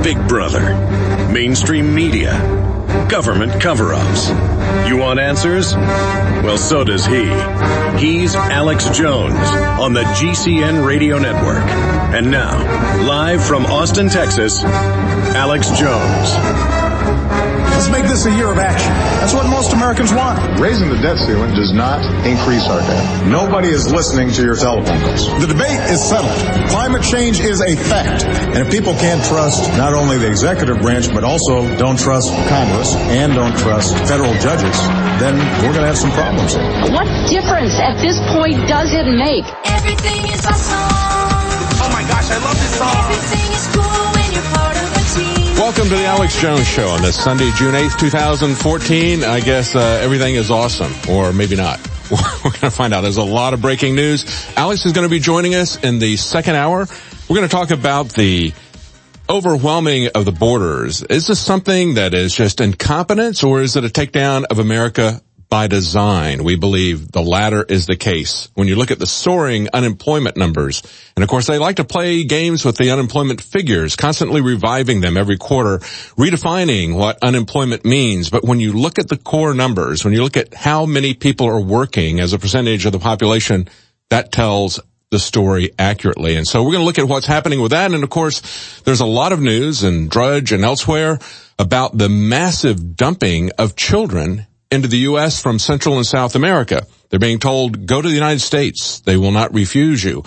Big Brother, mainstream media, government cover-ups. You want answers? Well, so does he. He's Alex Jones on the GCN Radio Network. And now, live from Austin, Texas, Alex Jones. Let's make this a year of action. That's what most Americans want. Raising the debt ceiling does not increase our debt. Nobody is listening to your telephone calls. The debate is settled. Climate change is a fact. And if people can't trust not only the executive branch, but also don't trust Congress and don't trust federal judges, then we're going to have some problems here. What difference at this point does it make? Everything is awesome. Oh my gosh, I love this song. Everything is cool when you're part of a team. Welcome to the Alex Jones Show on this Sunday, June 8th, 2014. I guess everything is awesome, or maybe not. We're going to find out. There's a lot of breaking news. Alex is going to be joining us in the second hour. We're going to talk about the overwhelming of the borders. Is this something that is just incompetence, or is it a takedown of America by design? We believe the latter is the case. When you look at the soaring unemployment numbers, and of course they like to play games with the unemployment figures, constantly reviving them every quarter, redefining what unemployment means. But when you look at the core numbers, when you look at how many people are working as a percentage of the population, that tells the story accurately. And so we're going to look at what's happening with that. And of course, there's a lot of news in Drudge and elsewhere about the massive dumping of children into the U.S. from Central and South America. They're being told, go to the United States. They will not refuse you.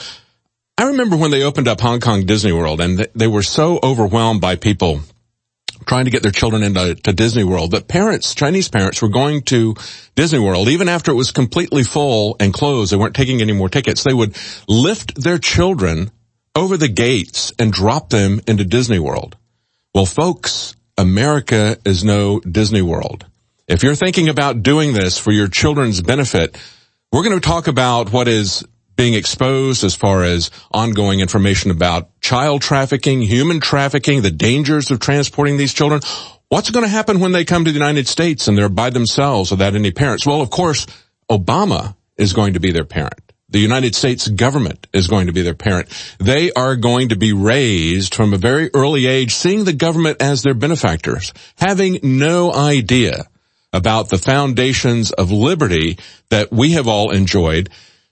I remember when they opened up Hong Kong Disney World, and they were so overwhelmed by people trying to get their children into Disney World that parents, Chinese parents, were going to Disney World even after it was completely full and closed. They weren't taking any more tickets. They would lift their children over the gates and drop them into Disney World. Well, folks, America is no Disney World. If you're thinking about doing this for your children's benefit, we're going to talk about what is being exposed as far as ongoing information about child trafficking, human trafficking, the dangers of transporting these children. What's going to happen when they come to the United States and they're by themselves without any parents? Well, of course, Obama is going to be their parent. The United States government is going to be their parent. They are going to be raised from a very early age, seeing the government as their benefactors, having no idea about the foundations of liberty that we have all enjoyed,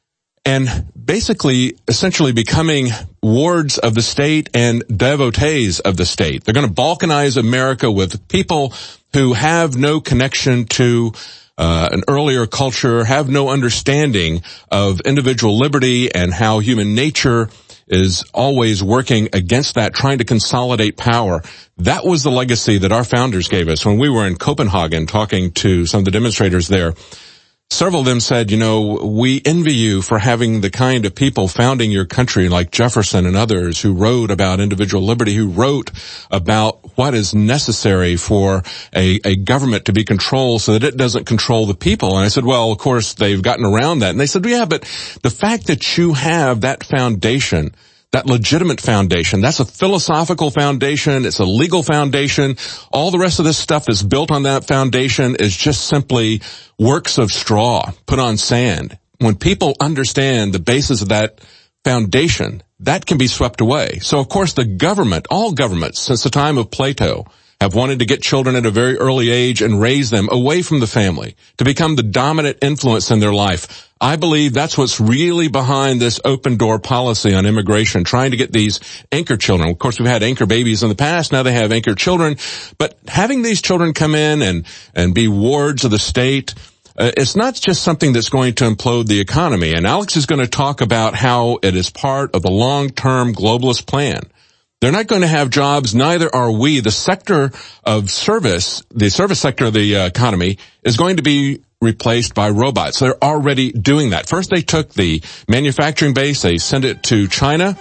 and basically, essentially becoming wards of the state and devotees of the state. They're going to balkanize America with people who have no connection to an earlier culture, have no understanding of individual liberty and how human nature is always working against that, trying to consolidate power. That was the legacy that our founders gave us. When we were in Copenhagen talking to some of the demonstrators there, several of them said, you know, we envy you for having the kind of people founding your country like Jefferson and others who wrote about individual liberty, who wrote about what is necessary for a government to be controlled so that it doesn't control the people. And I said, well, of course, they've gotten around that. And they said, yeah, but the fact that you have that foundation, that legitimate foundation, that's a philosophical foundation, it's a legal foundation. All the rest of this stuff is built on that foundation is just simply works of straw put on sand. When people understand the basis of that foundation, that can be swept away. So, of course, the government, all governments since the time of Plato, have wanted to get children at a very early age and raise them away from the family to become the dominant influence in their life. I believe that's what's really behind this open door policy on immigration, trying to get these anchor children. Of course, we've had anchor babies in the past. Now they have anchor children. But having these children come in and be wards of the state, it's not just something that's going to implode the economy. And Alex is going to talk about how it is part of the long-term globalist plan. They're not going to have jobs, neither are we. The sector of service, the service sector of the economy, is going to be replaced by robots. They're already doing that. First, they took the manufacturing base, they sent it to China.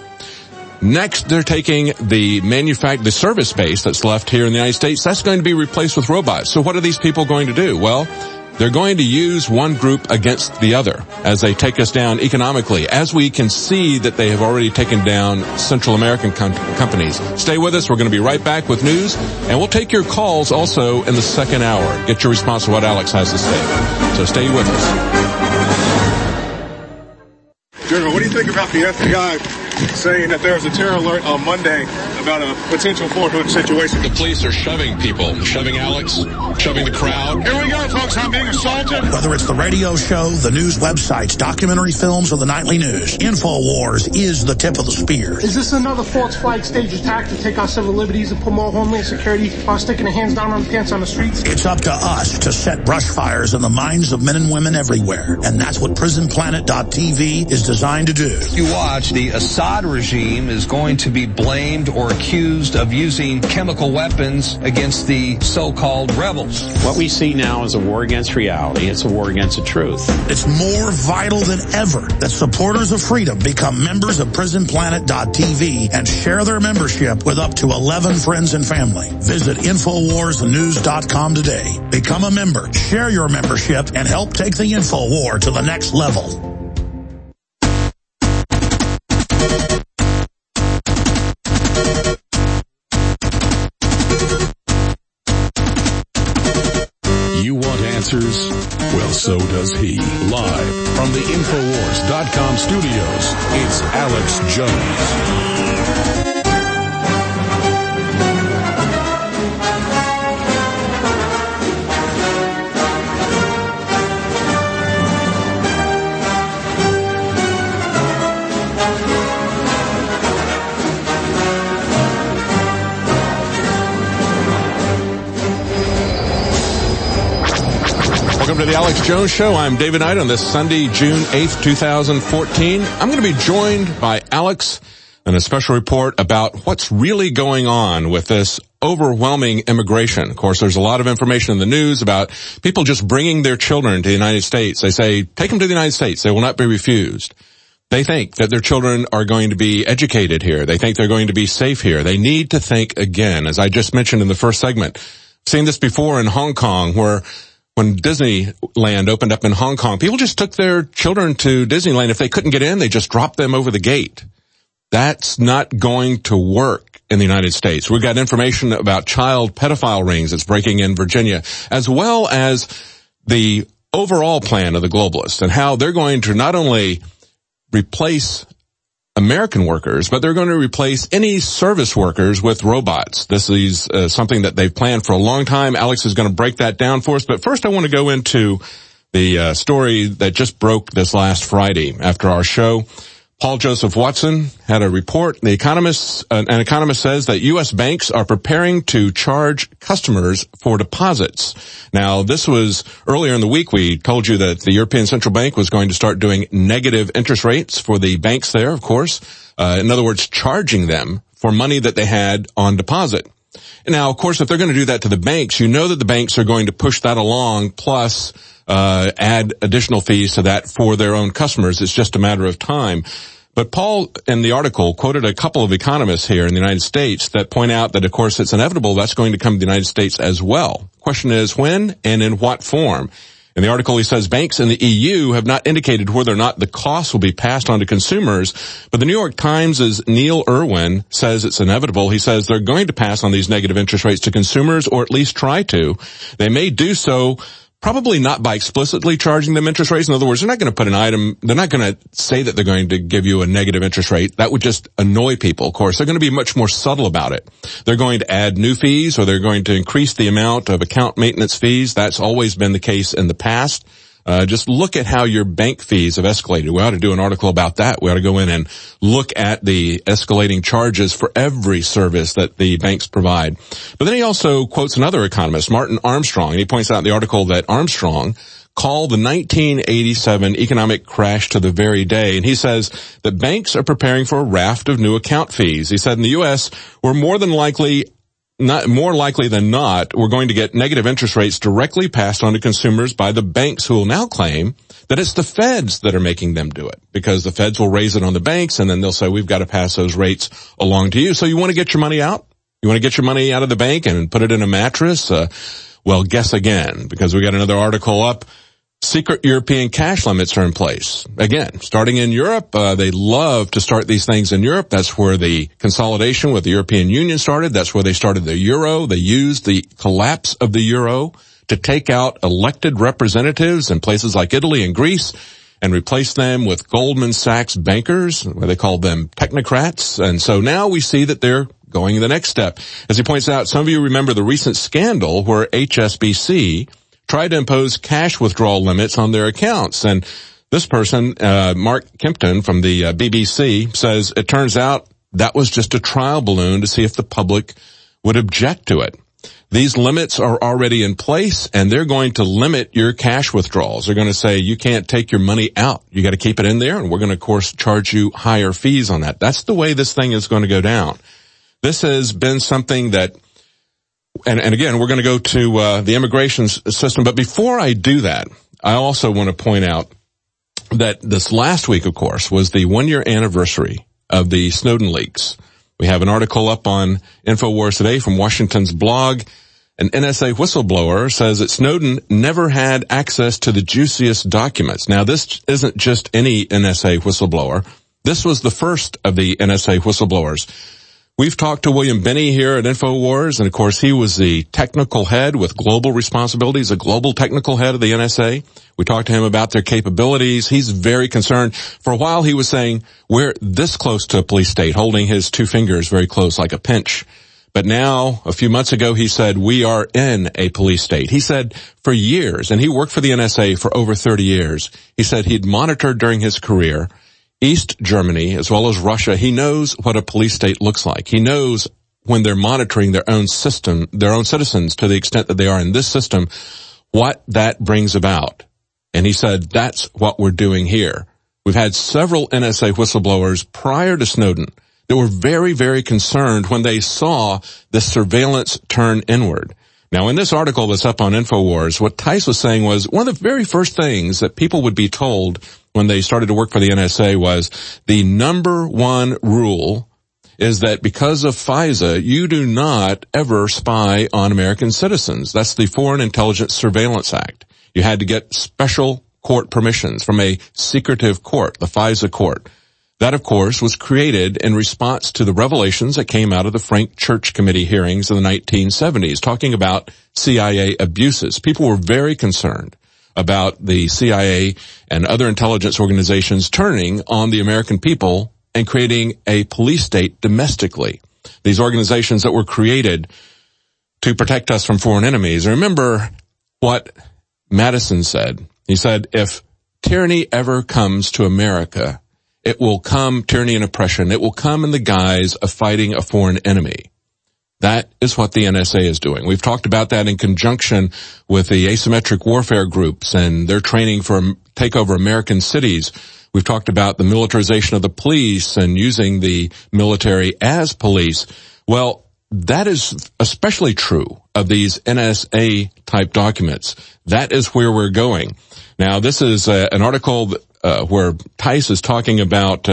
Next, they're taking the service base that's left here in the United States. That's going to be replaced with robots. So what are these people going to do? Well, they're going to use one group against the other as they take us down economically, as we can see that they have already taken down Central American companies. Stay with us. We're going to be right back with news, and we'll take your calls also in the second hour. Get your response to what Alex has to say. So stay with us. General, what do you think about the FBI saying that there was a terror alert on Monday about a potential Fort Hood situation. The police are shoving people, shoving Alex, shoving the crowd. Here we go, folks. I'm being assaulted. Whether it's the radio show, the news websites, documentary films, or the nightly news, InfoWars is the tip of the spear. Is this another false flag stage attack to take our civil liberties and put more homeland security while sticking their hands down on pants on the streets? It's up to us to set brush fires in the minds of men and women everywhere, and that's what PrisonPlanet.tv is designed to do. You watch, the Assad regime is going to be blamed or accused of using chemical weapons against the so-called rebels. What we see now is a war against reality. It's a war against the truth. It's more vital than ever that supporters of freedom become members of PrisonPlanet.tv and share their membership with up to 11 friends and family. Visit InfoWarsNews.com today. Become a member, share your membership, and help take the info war to the next level. You want answers? Well, so does he. Live from the Infowars.com studios, it's Alex Jones. Welcome to the Alex Jones Show. I'm David Knight on this Sunday, June 8th, 2014. I'm going to be joined by Alex in a special report about what's really going on with this overwhelming immigration. Of course, there's a lot of information in the news about people just bringing their children to the United States. They say, take them to the United States. They will not be refused. They think that their children are going to be educated here. They think they're going to be safe here. They need to think again. As I just mentioned in the first segment, I've seen this before in Hong Kong, where when Disneyland opened up in Hong Kong, people just took their children to Disneyland. If they couldn't get in, they just dropped them over the gate. That's not going to work in the United States. We've got information about child pedophile rings that's breaking in Virginia, as well as the overall plan of the globalists and how they're going to not only replace American workers, but they're going to replace any service workers with robots. This is something that they've planned for a long time. Alex is going to break that down for us. But first, I want to go into the story that just broke this last Friday after our show. Paul Joseph Watson had a report. An economist says that U.S. banks are preparing to charge customers for deposits. Now, this was earlier in the week. We told you that the European Central Bank was going to start doing negative interest rates for the banks there, of course. In other words, charging them for money that they had on deposit. Now, of course, if they're going to do that to the banks, you know that the banks are going to push that along, plus add additional fees to that for their own customers. It's just a matter of time. But Paul, in the article, quoted a couple of economists here in the United States that point out that, of course, it's inevitable that's going to come to the United States as well. Question is when and in what form? In the article, he says banks in the EU have not indicated whether or not the costs will be passed on to consumers, but the New York Times' Neil Irwin says it's inevitable. He says they're going to pass on these negative interest rates to consumers, or at least try to. They may do so probably not by explicitly charging them interest rates. In other words, they're not going to put an item, they're not going to say that they're going to give you a negative interest rate. That would just annoy people, of course. They're going to be much more subtle about it. They're going to add new fees, or they're going to increase the amount of account maintenance fees. That's always been the case in the past. Just look at how your bank fees have escalated. We ought to do an article about that. We ought to go in and look at the escalating charges for every service that the banks provide. But then he also quotes another economist, Martin Armstrong, and he points out in the article that Armstrong called the 1987 economic crash to the very day. And he says that banks are preparing for a raft of new account fees. He said in the U.S., we're more likely than not, we're going to get negative interest rates directly passed on to consumers by the banks, who will now claim that it's the feds that are making them do it, because the feds will raise it on the banks, and then they'll say, we've got to pass those rates along to you. So you want to get your money out? You want to get your money out of the bank and put it in a mattress? Well, guess again, because we got another article up. Secret European cash limits are in place. Again, starting in Europe, they love to start these things in Europe. That's where the consolidation with the European Union started. That's where they started the euro. They used the collapse of the euro to take out elected representatives in places like Italy and Greece and replace them with Goldman Sachs bankers, where they called them technocrats. And so now we see that they're going the next step. As he points out, some of you remember the recent scandal where HSBC tried to impose cash withdrawal limits on their accounts. And this person, Mark Kempton from the BBC, says it turns out that was just a trial balloon to see if the public would object to it. These limits are already in place, and they're going to limit your cash withdrawals. They're going to say you can't take your money out. You got to keep it in there, and we're going to, of course, charge you higher fees on that. That's the way this thing is going to go down. This has been something that, and again, we're going to go to the immigration system. But before I do that, I also want to point out that this last week, of course, was the 1-year anniversary of the Snowden leaks. We have an article up on InfoWars today from Washington's blog. An NSA whistleblower says that Snowden never had access to the juiciest documents. Now, this isn't just any NSA whistleblower. This was the first of the NSA whistleblowers. We've talked to William Binney here at InfoWars, and of course he was the technical head with global responsibilities, a global technical head of the NSA. We talked to him about their capabilities. He's very concerned. For a while he was saying, we're this close to a police state, holding his two fingers very close like a pinch. But now, a few months ago, he said, we are in a police state. He said for years, and he worked for the NSA for over 30 years, he said he'd monitored during his career East Germany as well as Russia. He knows what a police state looks like. He knows when they're monitoring their own system, their own citizens to the extent that they are in this system, what that brings about. And he said, that's what we're doing here. We've had several NSA whistleblowers prior to Snowden that were very, very concerned when they saw the surveillance turn inward. Now, in this article that's up on InfoWars, what Tice was saying was one of the very first things that people would be told when they started to work for the NSA was the number one rule is that because of FISA, you do not ever spy on American citizens. That's the Foreign Intelligence Surveillance Act. You had to get special court permissions from a secretive court, the FISA court. That, of course, was created in response to the revelations that came out of the Frank Church Committee hearings in the 1970s, talking about CIA abuses. People were very concerned about the CIA and other intelligence organizations turning on the American people and creating a police state domestically. These organizations that were created to protect us from foreign enemies. Remember what Madison said. He said, if tyranny ever comes to America, it will come, tyranny and oppression, it will come in the guise of fighting a foreign enemy. That is what the NSA is doing. We've talked about that in conjunction with the asymmetric warfare groups and their training for take over American cities. We've talked about the militarization of the police and using the military as police. Well, that is especially true of these NSA-type documents. That is where we're going. Now, this is an article where Tice is talking about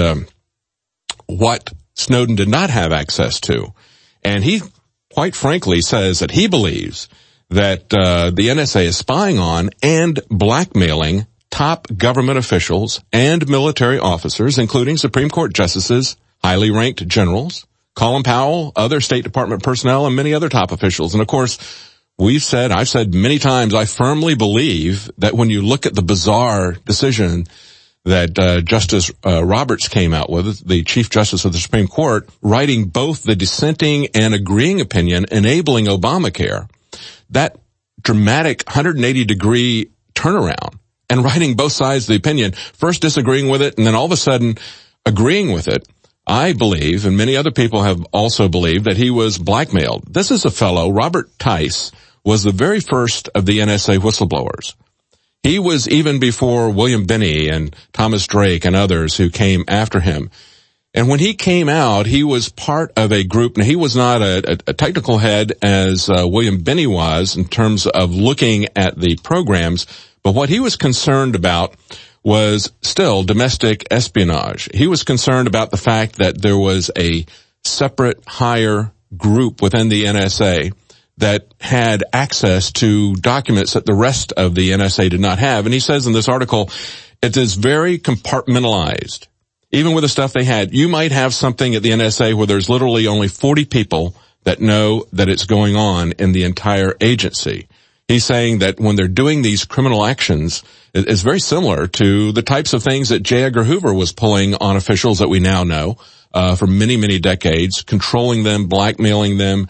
what Snowden did not have access to. And he, quite frankly, says that he believes that the NSA is spying on and blackmailing top government officials and military officers, including Supreme Court justices, highly ranked generals, Colin Powell, other State Department personnel, and many other top officials. And of course, I've said many times, I firmly believe that when you look at the bizarre decision that Justice Roberts came out with, the Chief Justice of the Supreme Court, writing both the dissenting and agreeing opinion enabling Obamacare, that dramatic 180-degree turnaround, and writing both sides of the opinion, first disagreeing with it and then all of a sudden agreeing with it, I believe, and many other people have also believed, that he was blackmailed. This is a fellow, Robert Tice, was the very first of the NSA whistleblowers. He was even before William Binney and Thomas Drake and others who came after him. And when he came out, he was part of a group. Now, he was not a technical head as William Binney was in terms of looking at the programs, but what he was concerned about was still domestic espionage. He was concerned about the fact that there was a separate higher group within the NSA that had access to documents that the rest of the NSA did not have. And he says in this article, it is very compartmentalized. Even with the stuff they had, you might have something at the NSA where there's literally only 40 people that know that it's going on in the entire agency. He's saying that when they're doing these criminal actions, it's very similar to the types of things that J. Edgar Hoover was pulling on officials that we now know for many, many decades, controlling them, blackmailing them.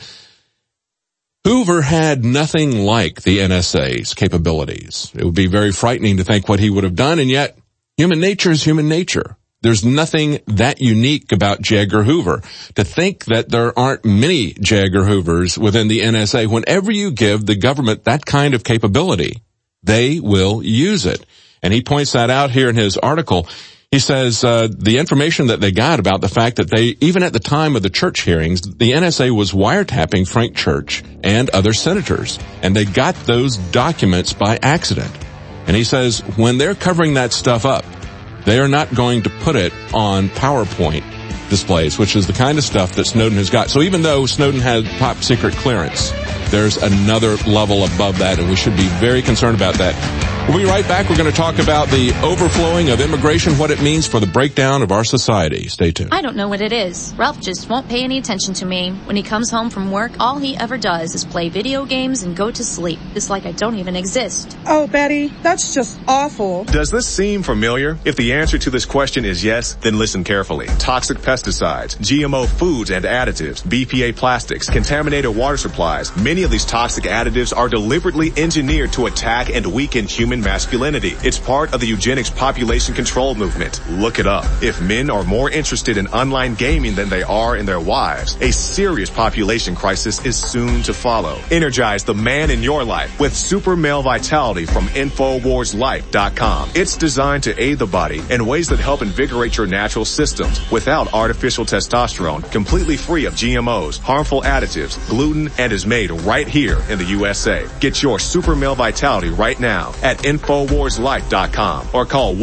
Hoover had nothing like the NSA's capabilities. It would be very frightening to think what he would have done, and yet human nature is human nature. There's nothing that unique about J. Edgar Hoover. To think that there aren't many J. Edgar Hoovers within the NSA, whenever you give the government that kind of capability, they will use it. And he points that out here in his article. He says the information that they got about the fact that they, even at the time of the Church hearings, the NSA was wiretapping Frank Church and other senators, and they got those documents by accident. And he says when they're covering that stuff up, they are not going to put it on PowerPoint displays, which is the kind of stuff that Snowden has got. So even though Snowden had top secret clearance, there's another level above that, and we should be very concerned about that. We'll be right back. We're going to talk about the overflowing of immigration, what it means for the breakdown of our society. Stay tuned. I don't know what it is. Ralph just won't pay any attention to me. When he comes home from work, all he ever does is play video games and go to sleep. It's like I don't even exist. Oh, Betty, that's just awful. Does this seem familiar? If the answer to this question is yes, then listen carefully. Toxic pesticides, GMO foods and additives, BPA plastics, contaminated water supplies. Many of these toxic additives are deliberately engineered to attack and weaken human masculinity. It's part of the eugenics population control movement. Look it up. If men are more interested in online gaming than they are in their wives, a serious population crisis is soon to follow. Energize the man in your life with Super Male Vitality from InfoWarsLife.com. It's designed to aid the body in ways that help invigorate your natural systems without artificial testosterone, completely free of GMOs, harmful additives, gluten, and is made right here in the USA. Get your Super Male Vitality right now at InfoWarsLife.com or call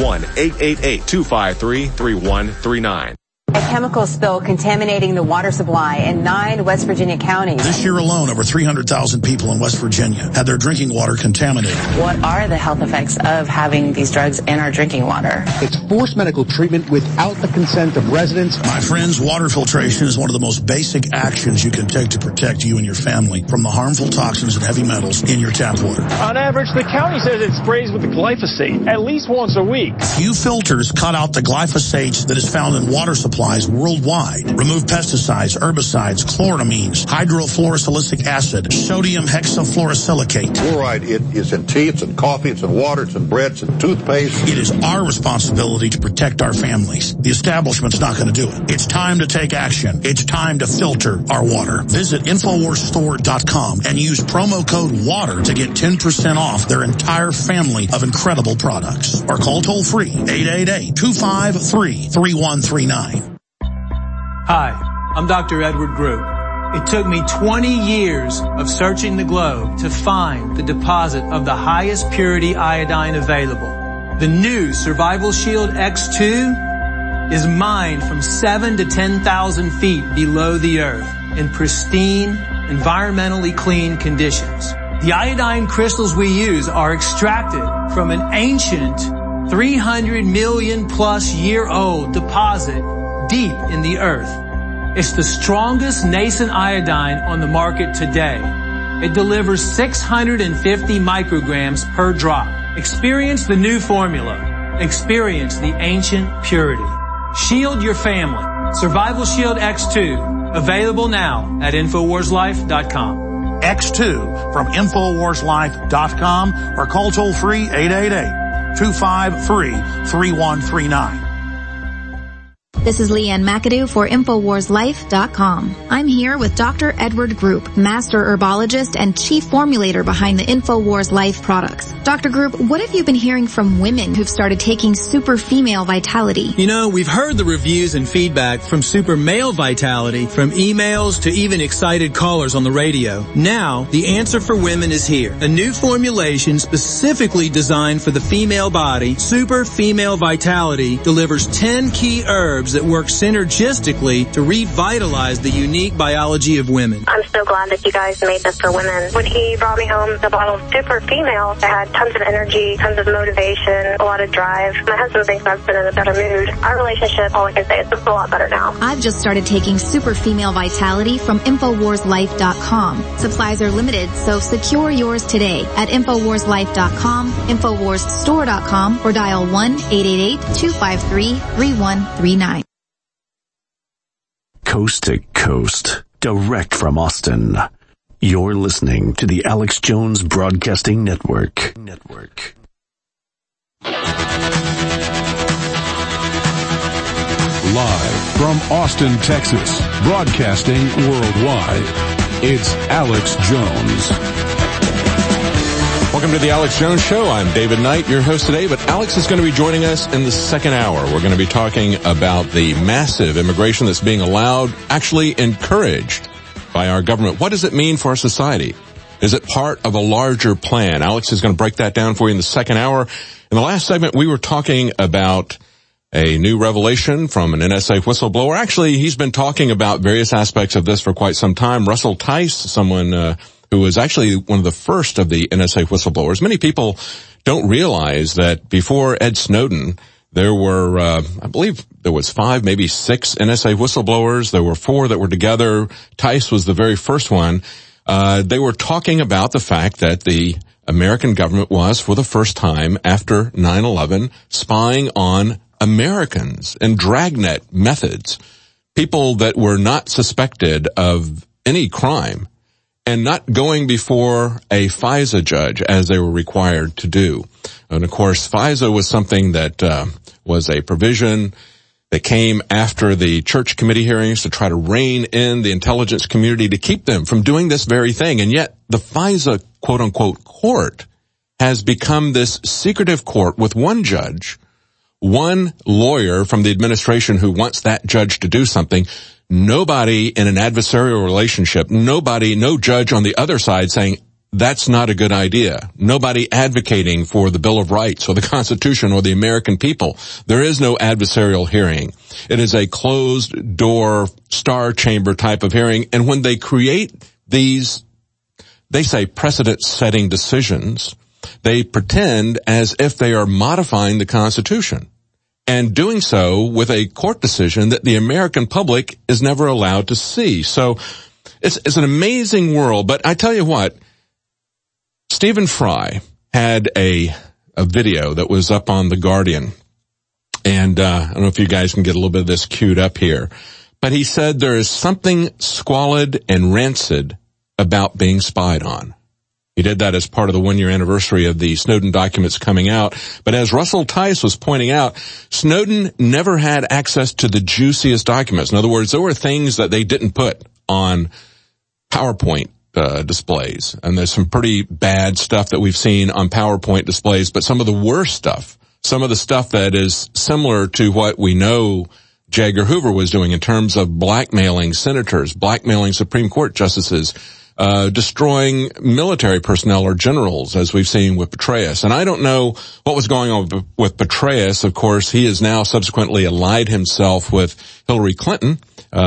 1-888-253-3139. A chemical spill contaminating the water supply in 9 West Virginia counties. This year alone, over 300,000 people in West Virginia had their drinking water contaminated. What are the health effects of having these drugs in our drinking water? It's forced medical treatment without the consent of residents. My friends, water filtration is one of the most basic actions you can take to protect you and your family from the harmful toxins and heavy metals in your tap water. On average, the county says it sprays with the glyphosate at least once a week. Few filters cut out the glyphosate that is found in water supplies worldwide. Remove pesticides, herbicides, chloramines, hydrofluorosilicic acid, sodium hexafluorosilicate. Fluoride, it is in tea, it's in coffee, it's in water, it's in bread, it's in toothpaste. It is our responsibility to protect our families. The establishment's not going to do it. It's time to take action. It's time to filter our water. Visit InfoWarsStore.com and use promo code WATER to get 10% off their entire family of incredible products. Or call toll-free 888-253-3139. Hi, I'm Dr. Edward Group. It took me 20 years of searching the globe to find the deposit of the highest purity iodine available. The new Survival Shield X2 is mined from 7 to 10,000 feet below the earth in pristine, environmentally clean conditions. The iodine crystals we use are extracted from an ancient 300 million plus year old deposit deep in the earth. It's the strongest nascent iodine on the market today. It delivers 650 micrograms per drop. Experience the new formula. Experience the ancient purity. Shield your family. Survival Shield X2. Available now at InfoWarsLife.com. X2 from InfoWarsLife.com or call toll free 888-253-3139. This is Leanne McAdoo for InfoWarsLife.com. I'm here with Dr. Edward Group, Master Herbologist and Chief Formulator behind the InfoWars Life products. Dr. Group, what have you been hearing from women who've started taking Super Female Vitality? You know, we've heard the reviews and feedback from Super Male Vitality, from emails to even excited callers on the radio. Now, the answer for women is here. A new formulation specifically designed for the female body, Super Female Vitality, delivers 10 key herbs herbs that work synergistically to revitalize the unique biology of women. I'm so glad that you guys made this for women. When he brought me home the bottle of Super Female, it had tons of energy, tons of motivation, a lot of drive. My husband thinks I've been in a better mood. Our relationship, all I can say, is it's a lot better now. I've just started taking Super Female Vitality from InfoWarsLife.com. Supplies are limited, so secure yours today at InfoWarsLife.com, InfoWarsStore.com, or dial 1-888-253-3139. Coast to coast, direct from Austin. You're listening to the Alex Jones Broadcasting Network. Live from Austin, Texas, broadcasting worldwide, it's Alex Jones. Welcome to the Alex Jones Show. I'm David Knight, your host today, but Alex is going to be joining us in the second hour. We're going to be talking about the massive immigration that's being allowed, actually encouraged by our government. What does it mean for our society? Is it part of a larger plan? Alex is going to break that down for you in the second hour. In the last segment, we were talking about a new revelation from an NSA whistleblower. Actually, he's been talking about various aspects of this for quite some time. Russell Tice, someone who was actually one of the first of the NSA whistleblowers. Many people don't realize that before Ed Snowden, there were, I believe there was 5, maybe 6 NSA whistleblowers. There were 4 that were together. Tice was the very first one. They were talking about the fact that the American government was, for the first time after 9/11, spying on Americans and dragnet methods, people that were not suspected of any crime, and not going before a FISA judge as they were required to do. And of course, FISA was something that was a provision that came after the church committee hearings to try to rein in the intelligence community to keep them from doing this very thing. And yet the FISA quote-unquote court has become this secretive court with one judge, one lawyer from the administration who wants that judge to do something. Nobody in an adversarial relationship, no judge on the other side saying, that's not a good idea. Nobody advocating for the Bill of Rights or the Constitution or the American people. There is no adversarial hearing. It is a closed door, star chamber type of hearing. And when they create these, they say precedent-setting decisions, they pretend as if they are modifying the Constitution, and doing so with a court decision that the American public is never allowed to see. So it's an amazing world. But I tell you what, Stephen Fry had a video that was up on The Guardian. And I don't know if you guys can get a little bit of this queued up here. But he said there is something squalid and rancid about being spied on. He did that as part of the 1-year anniversary of the Snowden documents coming out. But as Russell Tice was pointing out, Snowden never had access to the juiciest documents. In other words, there were things that they didn't put on PowerPoint displays. And there's some pretty bad stuff that we've seen on PowerPoint displays. But some of the worst stuff, some of the stuff that is similar to what we know J. Edgar Hoover was doing in terms of blackmailing senators, blackmailing Supreme Court justices, destroying military personnel or generals, as we've seen with Petraeus. And I don't know what was going on with Petraeus. Of course, he has now subsequently allied himself with Hillary Clinton,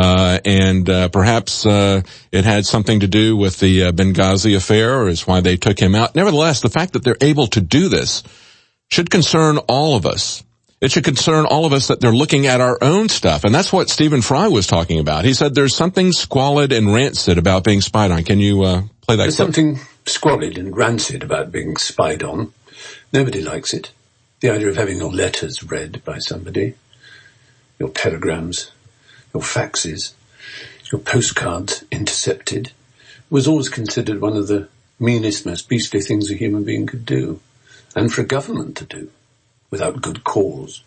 and perhaps it had something to do with the Benghazi affair, or is why they took him out. Nevertheless, the fact that they're able to do this should concern all of us. It should concern all of us that they're looking at our own stuff. And that's what Stephen Fry was talking about. He said there's something squalid and rancid about being spied on. Can you play that There's clip? Something squalid and rancid about being spied on. Nobody likes it. The idea of having your letters read by somebody, your telegrams, your faxes, your postcards intercepted, was always considered one of the meanest, most beastly things a human being could do, and for a government to do, without good cause.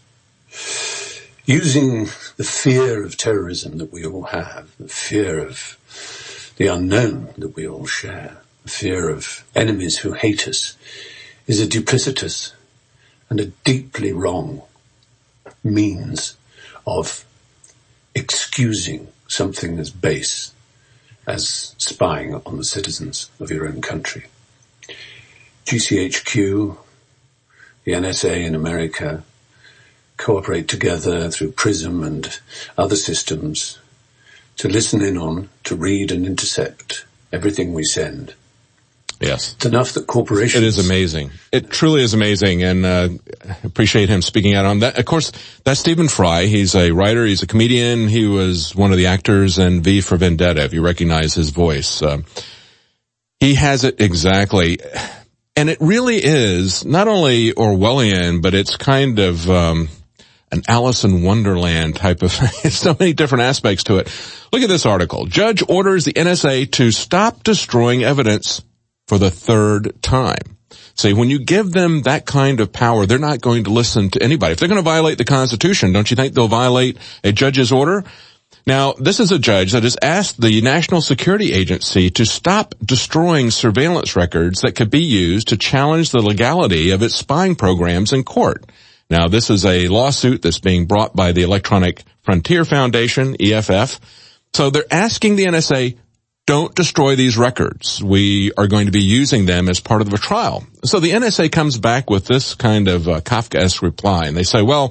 Using the fear of terrorism that we all have, the fear of the unknown that we all share, the fear of enemies who hate us, is a duplicitous and a deeply wrong means of excusing something as base as spying on the citizens of your own country. GCHQ, the NSA in America, cooperate together through PRISM and other systems to listen in on, to read and intercept everything we send. Yes. It's enough that corporations... It is amazing. It truly is amazing, and appreciate him speaking out on that. Of course, that's Stephen Fry. He's a writer. He's a comedian. He was one of the actors in V for Vendetta, if you recognize his voice. He has it exactly. And it really is not only Orwellian, but it's kind of an Alice in Wonderland type of thing. So many different aspects to it. Look at this article. Judge orders the NSA to stop destroying evidence for the third time. See, when you give them that kind of power, they're not going to listen to anybody. If they're going to violate the Constitution, don't you think they'll violate a judge's order? Now, this is a judge that has asked the National Security Agency to stop destroying surveillance records that could be used to challenge the legality of its spying programs in court. Now, this is a lawsuit that's being brought by the Electronic Frontier Foundation, EFF. So they're asking the NSA, don't destroy these records. We are going to be using them as part of a trial. So the NSA comes back with this kind of Kafkaesque reply, and they say, well,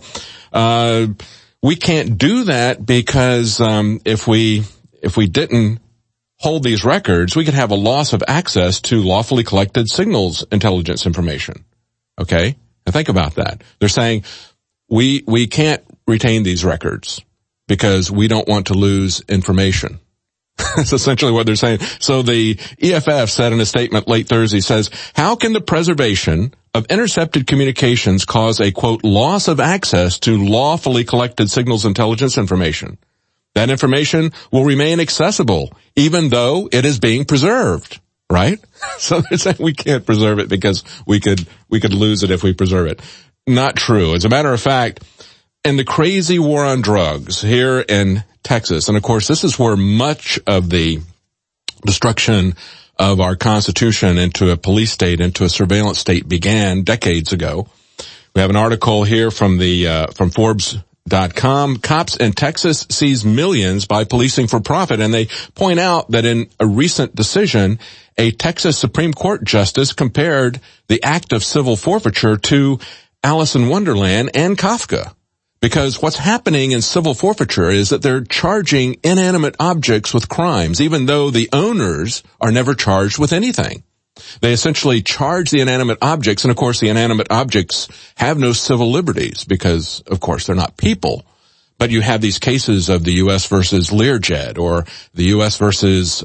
we can't do that because if we didn't hold these records, we could have a loss of access to lawfully collected signals intelligence information. Okay? Now think about that. They're saying we can't retain these records because we don't want to lose information. That's essentially what they're saying. So the EFF said in a statement late Thursday, says, how can the preservation of intercepted communications cause a, quote, loss of access to lawfully collected signals intelligence information? That information will remain accessible even though it is being preserved, right? So they're saying we can't preserve it because we could lose it if we preserve it. Not true. As a matter of fact, in the crazy war on drugs here in Texas, and of course this is where much of the destruction of our Constitution into a police state, into a surveillance state began decades ago. We have an article here from from Forbes.com. Cops in Texas seize millions by policing for profit, and they point out that in a recent decision, a Texas Supreme Court justice compared the act of civil forfeiture to Alice in Wonderland and Kafka. Because what's happening in civil forfeiture is that they're charging inanimate objects with crimes, even though the owners are never charged with anything. They essentially charge the inanimate objects, and of course the inanimate objects have no civil liberties because, of course, they're not people. But you have these cases of the U.S. versus Learjet or the U.S. versus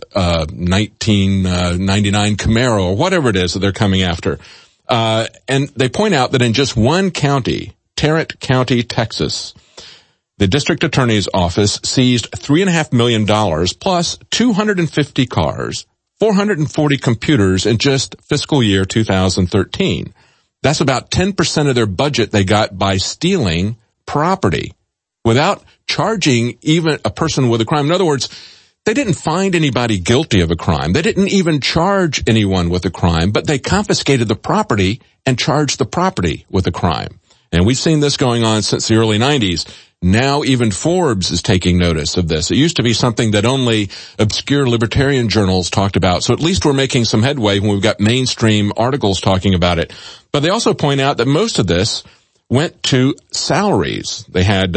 1999 Camaro or whatever it is that they're coming after. And they point out that in just one county, Tarrant County, Texas, the district attorney's office seized $3.5 million plus 250 cars, 440 computers in just fiscal year 2013. That's about 10% of their budget they got by stealing property without charging even a person with a crime. In other words, they didn't find anybody guilty of a crime. They didn't even charge anyone with a crime, but they confiscated the property and charged the property with a crime. And we've seen this going on since the early 90s. Now even Forbes is taking notice of this. It used to be something that only obscure libertarian journals talked about. So at least we're making some headway when we've got mainstream articles talking about it. But they also point out that most of this went to salaries. They had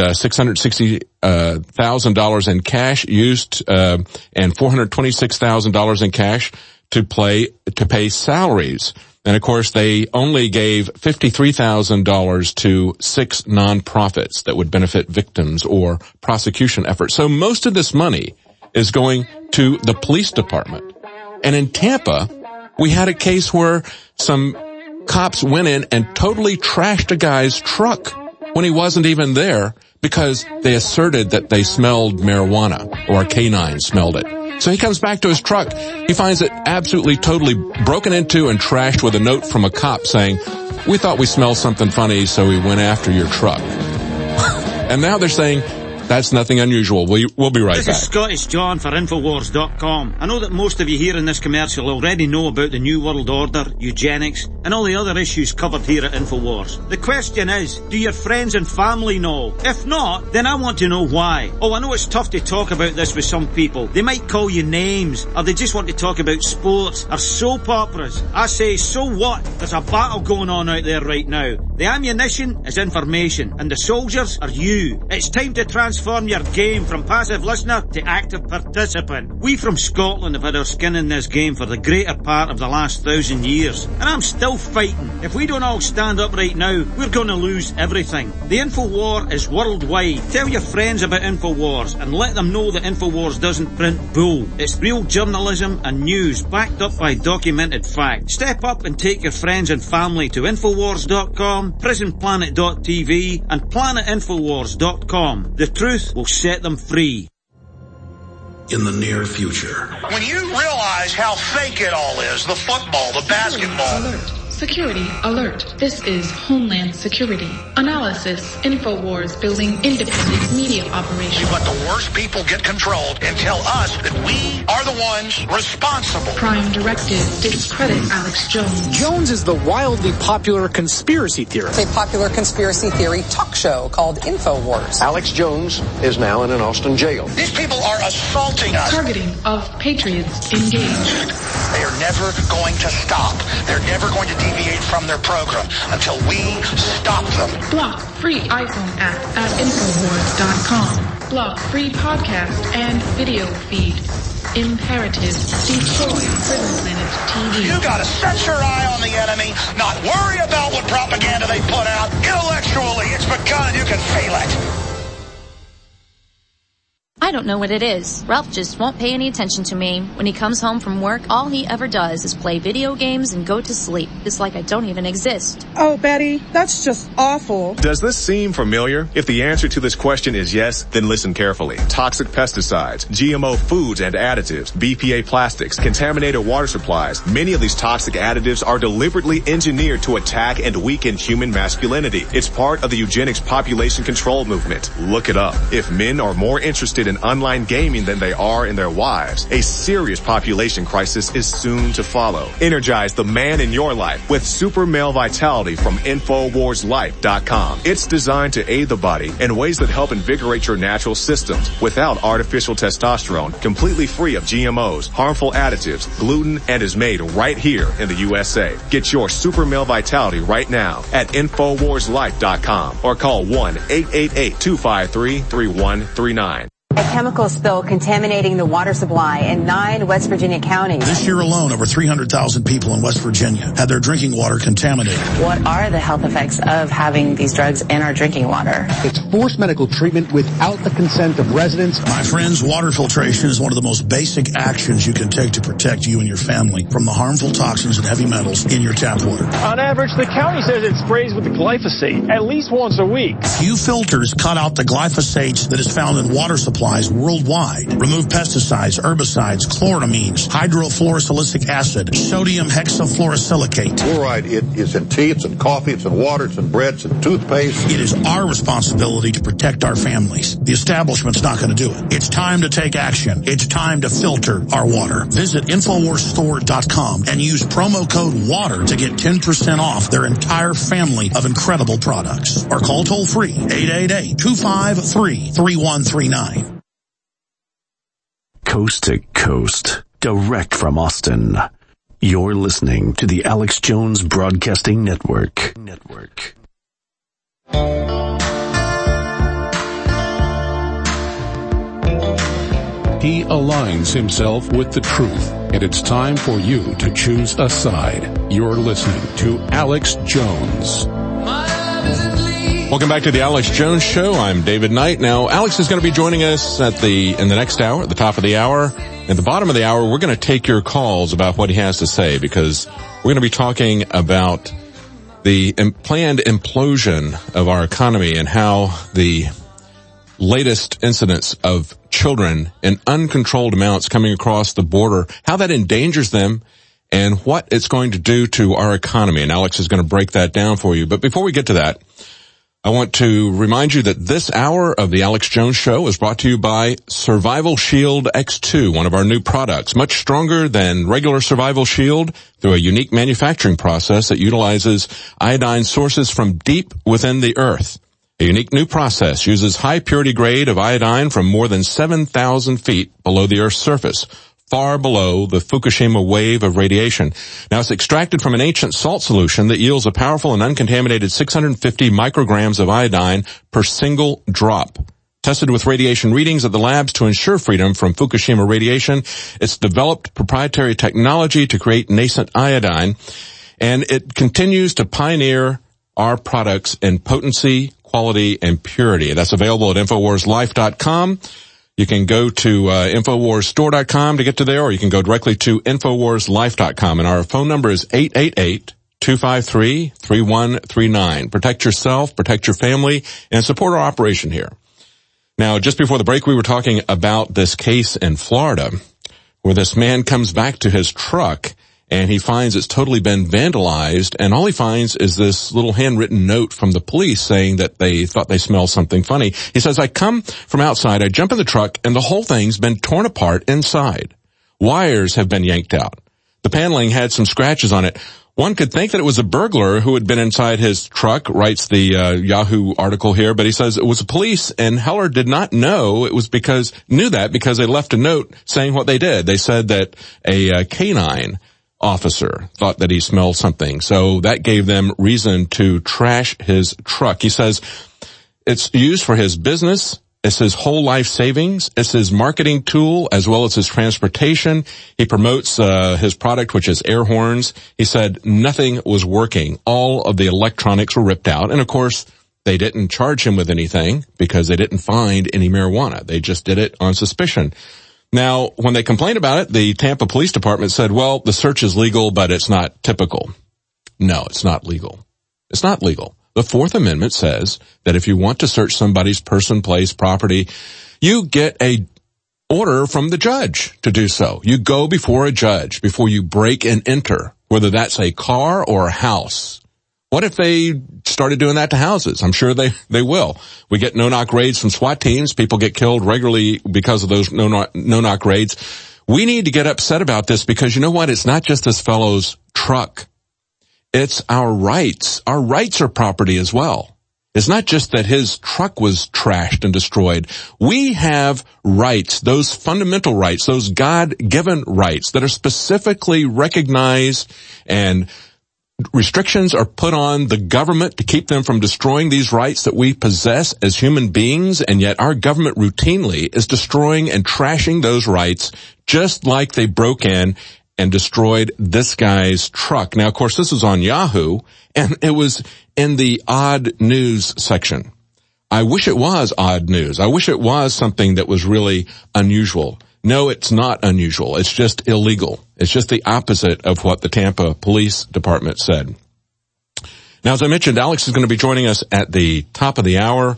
$660,000 in cash used and $426,000 in cash to pay salaries. And of course, they only gave $53,000 to 6 nonprofits that would benefit victims or prosecution efforts. So most of this money is going to the police department. And in Tampa, we had a case where some cops went in and totally trashed a guy's truck when he wasn't even there because they asserted that they smelled marijuana or a canine smelled it. So he comes back to his truck. He finds it absolutely totally broken into and trashed with a note from a cop saying, "We thought we smelled something funny, so we went after your truck." And now they're saying that's nothing unusual. We'll be right back. This is Scottish John for Infowars.com. I know that most of you here in this commercial already know about the New World Order, eugenics, and all the other issues covered here at Infowars. The question is, do your friends and family know? If not, then I want to know why. Oh, I know it's tough to talk about this with some people. They might call you names, or they just want to talk about sports or soap operas. I say, so what? There's a battle going on out there right now. The ammunition is information, and the soldiers are you. It's time to transform your game from passive listener to active participant. We from Scotland have had our skin in this game for the greater part of the last 1,000 years, and I'm still fighting. If we don't all stand up right now, we're going to lose everything. The InfoWar is worldwide. Tell your friends about InfoWars and let them know that InfoWars doesn't print bull. It's real journalism and news backed up by documented fact. Step up and take your friends and family to InfoWars.com, PrisonPlanet.tv and PlanetInfoWars.com. The truth will set them free. In the near future. When you realize how fake it all is, the football, the basketball. Alert. Security alert. This is Homeland Security. Analysis. InfoWars building independent media operation. You let the worst people get controlled and tell us that we are the ones responsible. Prime Directive. Discredit Alex Jones. Jones is the wildly popular conspiracy theorist. It's a popular conspiracy theory talk show called InfoWars. Alex Jones is now in an Austin jail. These people are assaulting us. Targeting of patriots engaged. They are never going to stop. They're never going to deviate from their program until we stop them. Block free iPhone app at Infowars.com. Block free podcast and video feed. Imperative. Destroy Prison Planet TV. You gotta set your eye on the enemy, not worry about what propaganda they put out. Intellectually, it's begun and you can feel it. I don't know what it is. Ralph just won't pay any attention to me. When he comes home from work, all he ever does is play video games and go to sleep. It's like I don't even exist. Oh, Betty, that's just awful. Does this seem familiar? If the answer to this question is yes, then listen carefully. Toxic pesticides, GMO foods and additives, BPA plastics, contaminated water supplies. Many of these toxic additives are deliberately engineered to attack and weaken human masculinity. It's part of the eugenics population control movement. Look it up. If men are more interested in online gaming than they are in their wives, a serious population crisis is soon to follow. Energize the man in your life with Super Male Vitality from InfoWarsLife.com. It's designed to aid the body in ways that help invigorate your natural systems without artificial testosterone, completely free of GMOs, harmful additives, gluten, and is made right here in the USA. Get your Super Male Vitality right now at InfoWarsLife.com or call 1-888-253-3139. A chemical spill contaminating the water supply in 9 West Virginia counties. This year alone, over 300,000 people in West Virginia had their drinking water contaminated. What are the health effects of having these drugs in our drinking water? It's forced medical treatment without the consent of residents. My friends, water filtration is one of the most basic actions you can take to protect you and your family from the harmful toxins and heavy metals in your tap water. On average, the county says it sprays with the glyphosate at least once a week. Few filters cut out the glyphosate that is found in water supplies worldwide. Remove pesticides, herbicides, chloramines, hydrofluorosilicic acid, sodium hexafluorosilicate. Fluoride, it is in tea, it's in coffee, it's in water, it's in bread, it's in toothpaste. It is our responsibility to protect our families. The establishment's not going to do it. It's time to take action. It's time to filter our water. Visit InfoWarsStore.com and use promo code WATER to get 10% off their entire family of incredible products. Or call toll free 888-253-3139. Coast to coast, direct from Austin. You're listening to the Alex Jones Broadcasting Network. He aligns himself with the truth, and it's time for you to choose a side. You're listening to Alex Jones. Welcome back to the Alex Jones Show. I'm David Knight. Now, Alex is going to be joining us in the next hour, at the top of the hour. At the bottom of the hour, we're going to take your calls about what he has to say, because we're going to be talking about the planned implosion of our economy and how the latest incidents of children in uncontrolled amounts coming across the border, how that endangers them and what it's going to do to our economy. And Alex is going to break that down for you. But before we get to that, I want to remind you that this hour of the Alex Jones Show is brought to you by Survival Shield X2, one of our new products, much stronger than regular Survival Shield through a unique manufacturing process that utilizes iodine sources from deep within the earth. A unique new process uses high purity grade of iodine from more than 7,000 feet below the Earth's surface, far below the Fukushima wave of radiation. Now, it's extracted from an ancient salt solution that yields a powerful and uncontaminated 650 micrograms of iodine per single drop. Tested with radiation readings at the labs to ensure freedom from Fukushima radiation, it's developed proprietary technology to create nascent iodine, and it continues to pioneer our products in potency, quality, and purity. That's available at InfoWarsLife.com. You can go to InfoWarsStore.com to get to there, or you can go directly to InfoWarsLife.com. And our phone number is 888-253-3139. Protect yourself, protect your family, and support our operation here. Now, just before the break, we were talking about this case in Florida where this man comes back to his truck and he finds it's totally been vandalized, and all he finds is this little handwritten note from the police saying that they thought they smelled something funny. He says, I come from outside, I jump in the truck, and the whole thing's been torn apart inside. Wires have been yanked out. The paneling had some scratches on it. One could think that it was a burglar who had been inside his truck, writes the Yahoo article here, but he says it was the police, and Heller did not know it was because they left a note saying what they did. They said that a canine officer thought that he smelled something, so that gave them reason to trash his truck. He says it's used for his business, it's his whole life savings, it's his marketing tool, as well as his transportation. He promotes his product, which is air horns. He said nothing was working. All of the electronics were ripped out, and of course, they didn't charge him with anything because they didn't find any marijuana. They just did it on suspicion. Now, when they complained about it, the Tampa Police Department said, well, the search is legal, but it's not typical. No, it's not legal. It's not legal. The Fourth Amendment says that if you want to search somebody's person, place, property, you get a order from the judge to do so. You go before a judge before you break and enter, whether that's a car or a house. What if they started doing that to houses? I'm sure they will. We get no-knock raids from SWAT teams. People get killed regularly because of those no-knock raids. We need to get upset about this because you know what? It's not just this fellow's truck. It's our rights. Our rights are property as well. It's not just that his truck was trashed and destroyed. We have rights, those fundamental rights, those God-given rights that are specifically recognized, and restrictions are put on the government to keep them from destroying these rights that we possess as human beings, and yet our government routinely is destroying and trashing those rights just like they broke in and destroyed this guy's truck. Now, of course, this was on Yahoo, and it was in the odd news section. I wish it was odd news. I wish it was something that was really unusual. No, it's not unusual. It's just illegal. It's just the opposite of what the Tampa Police Department said. Now, as I mentioned, Alex is going to be joining us at the top of the hour.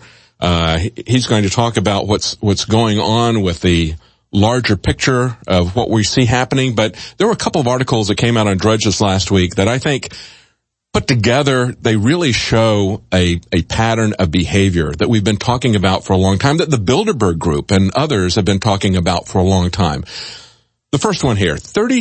He's going to talk about what's going on with the larger picture of what we see happening. But there were a couple of articles that came out on Drudge this last week that I think put together, they really show a pattern of behavior that we've been talking about for a long time, that the Bilderberg Group and others have been talking about for a long time. The first one here,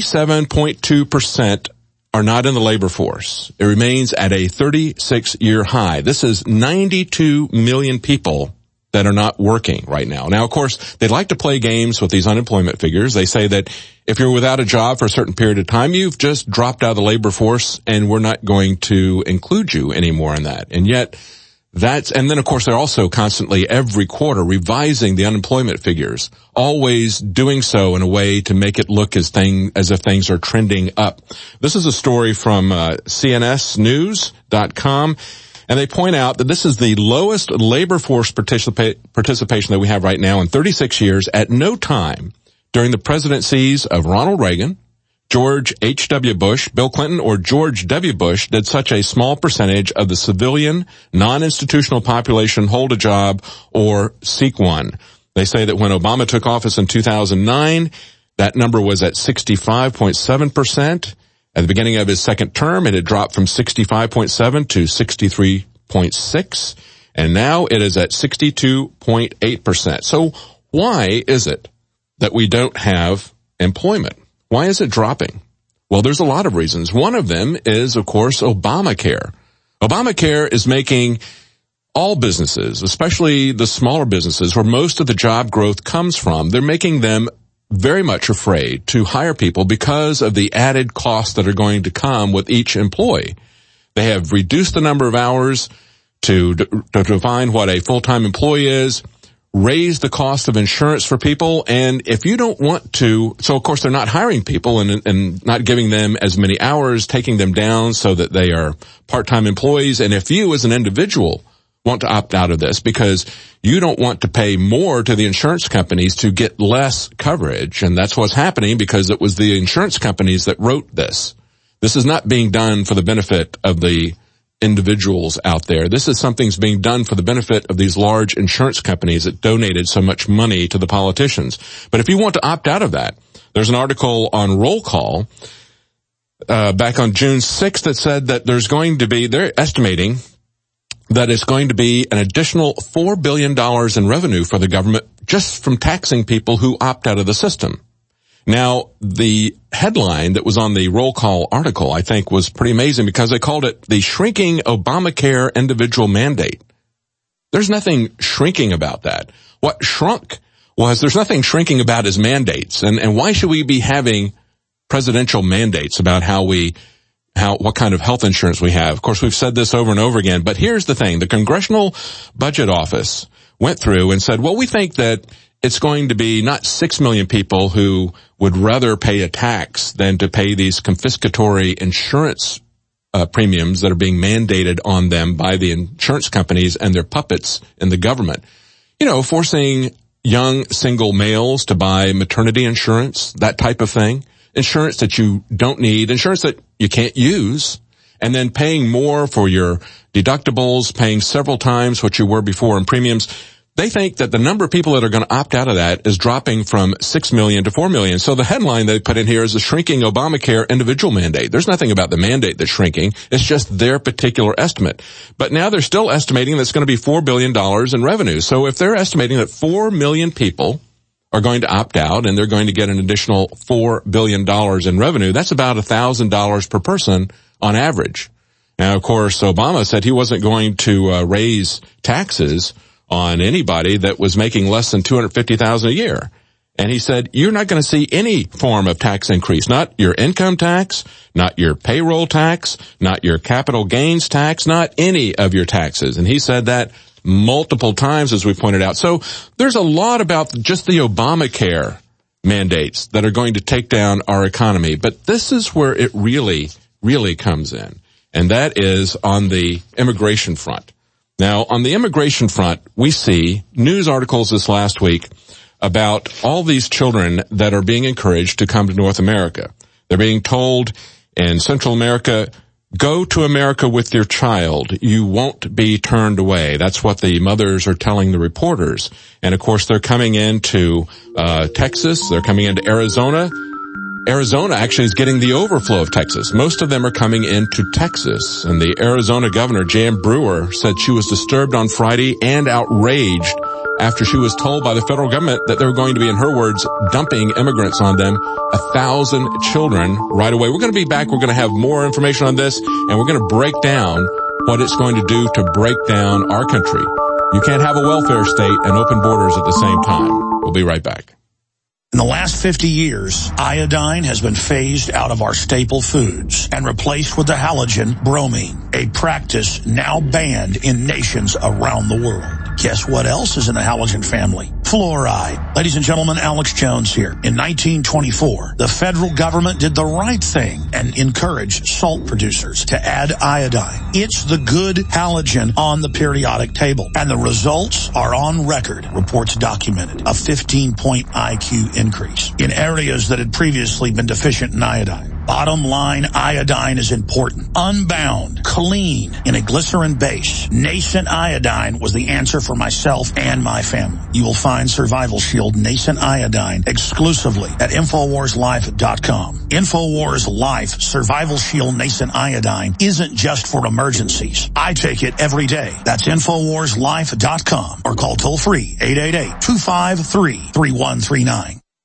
37.2% are not in the labor force. It remains at a 36-year high. This is 92 million people that are not working right now. Now, of course, they'd like to play games with these unemployment figures. They say that if you're without a job for a certain period of time, you've just dropped out of the labor force and we're not going to include you anymore in that. And yet and then of course they're also constantly every quarter revising the unemployment figures, always doing so in a way to make it look as if things are trending up. This is a story from CNSnews.com. And they point out that this is the lowest labor force participation that we have right now in 36 years. At no time during the presidencies of Ronald Reagan, George H.W. Bush, Bill Clinton, or George W. Bush did such a small percentage of the civilian, non-institutional population hold a job or seek one. They say that when Obama took office in 2009, that number was at 65.7%. At the beginning of his second term, it had dropped from 65.7 to 63.6, and now it is at 62.8%. So why is it that we don't have employment? Why is it dropping? Well, there's a lot of reasons. One of them is, of course, Obamacare. Obamacare is making all businesses, especially the smaller businesses where most of the job growth comes from, they're making them very much afraid to hire people because of the added costs that are going to come with each employee. They have reduced the number of hours to define what a full-time employee is, raise the cost of insurance for people, and if you don't want to, so of course they're not hiring people and not giving them as many hours, taking them down so that they are part-time employees, and if you as an individual want to opt out of this because you don't want to pay more to the insurance companies to get less coverage, and that's what's happening because it was the insurance companies that wrote this. This is not being done for the benefit of the individuals out there. This is something's being done for the benefit of these large insurance companies that donated so much money to the politicians. But if you want to opt out of that, there's an article on Roll Call back on June 6th that said that they're estimating that it's going to be an additional $4 billion in revenue for the government just from taxing people who opt out of the system. Now, the headline that was on the Roll Call article, I think, was pretty amazing because they called it the shrinking Obamacare individual mandate. There's nothing shrinking about that. What shrunk was there's nothing shrinking about his mandates. And why should we be having presidential mandates about what kind of health insurance we have? Of course, we've said this over and over again, but here's the thing. The Congressional Budget Office went through and said, well, we think that it's going to be not 6 million people who would rather pay a tax than to pay these confiscatory insurance premiums that are being mandated on them by the insurance companies and their puppets in the government. You know, forcing young single males to buy maternity insurance, that type of thing. Insurance that you don't need, insurance that you can't use, and then paying more for your deductibles, paying several times what you were before in premiums. They think that the number of people that are going to opt out of that is dropping from 6 million to 4 million. So the headline they put in here is the shrinking Obamacare individual mandate. There's nothing about the mandate that's shrinking. It's just their particular estimate. But now they're still estimating that's going to be $4 billion in revenue. So if they're estimating that 4 million people are going to opt out and they're going to get an additional $4 billion in revenue, that's about $1,000 per person on average. Now, of course, Obama said he wasn't going to raise taxes on anybody that was making less than $250,000 a year. And he said, you're not going to see any form of tax increase, not your income tax, not your payroll tax, not your capital gains tax, not any of your taxes. And he said that multiple times, as we pointed out. So there's a lot about just the Obamacare mandates that are going to take down our economy. But this is where it really, really comes in. And that is on the immigration front. Now, on the immigration front, we see news articles this last week about all these children that are being encouraged to come to North America. They're being told in Central America, go to America with your child. You won't be turned away. That's what the mothers are telling the reporters. And of course, they're coming into Texas. They're coming into Arizona. Arizona actually is getting the overflow of Texas. Most of them are coming into Texas. And the Arizona governor, Jan Brewer, said she was disturbed on Friday and outraged after she was told by the federal government that they were going to be, in her words, dumping immigrants on them, 1,000 children right away. We're going to be back. We're going to have more information on this, and we're going to break down what it's going to do to break down our country. You can't have a welfare state and open borders at the same time. We'll be right back. In the last 50 years, iodine has been phased out of our staple foods and replaced with the halogen bromine, a practice now banned in nations around the world. Guess what else is in the halogen family? Fluoride. Ladies and gentlemen, Alex Jones here. In 1924, the federal government did the right thing and encouraged salt producers to add iodine. It's the good halogen on the periodic table, and the results are on record. Reports documented a 15-point IQ increase in areas that had previously been deficient in iodine. Bottom line, iodine is important. Unbound, clean, in a glycerin base. Nascent iodine was the answer for myself and my family. You will find Survival Shield Nascent Iodine exclusively at InfoWarsLife.com. InfoWars Life Survival Shield Nascent Iodine isn't just for emergencies. I take it every day. That's InfoWarsLife.com or call toll free 888-253-3139.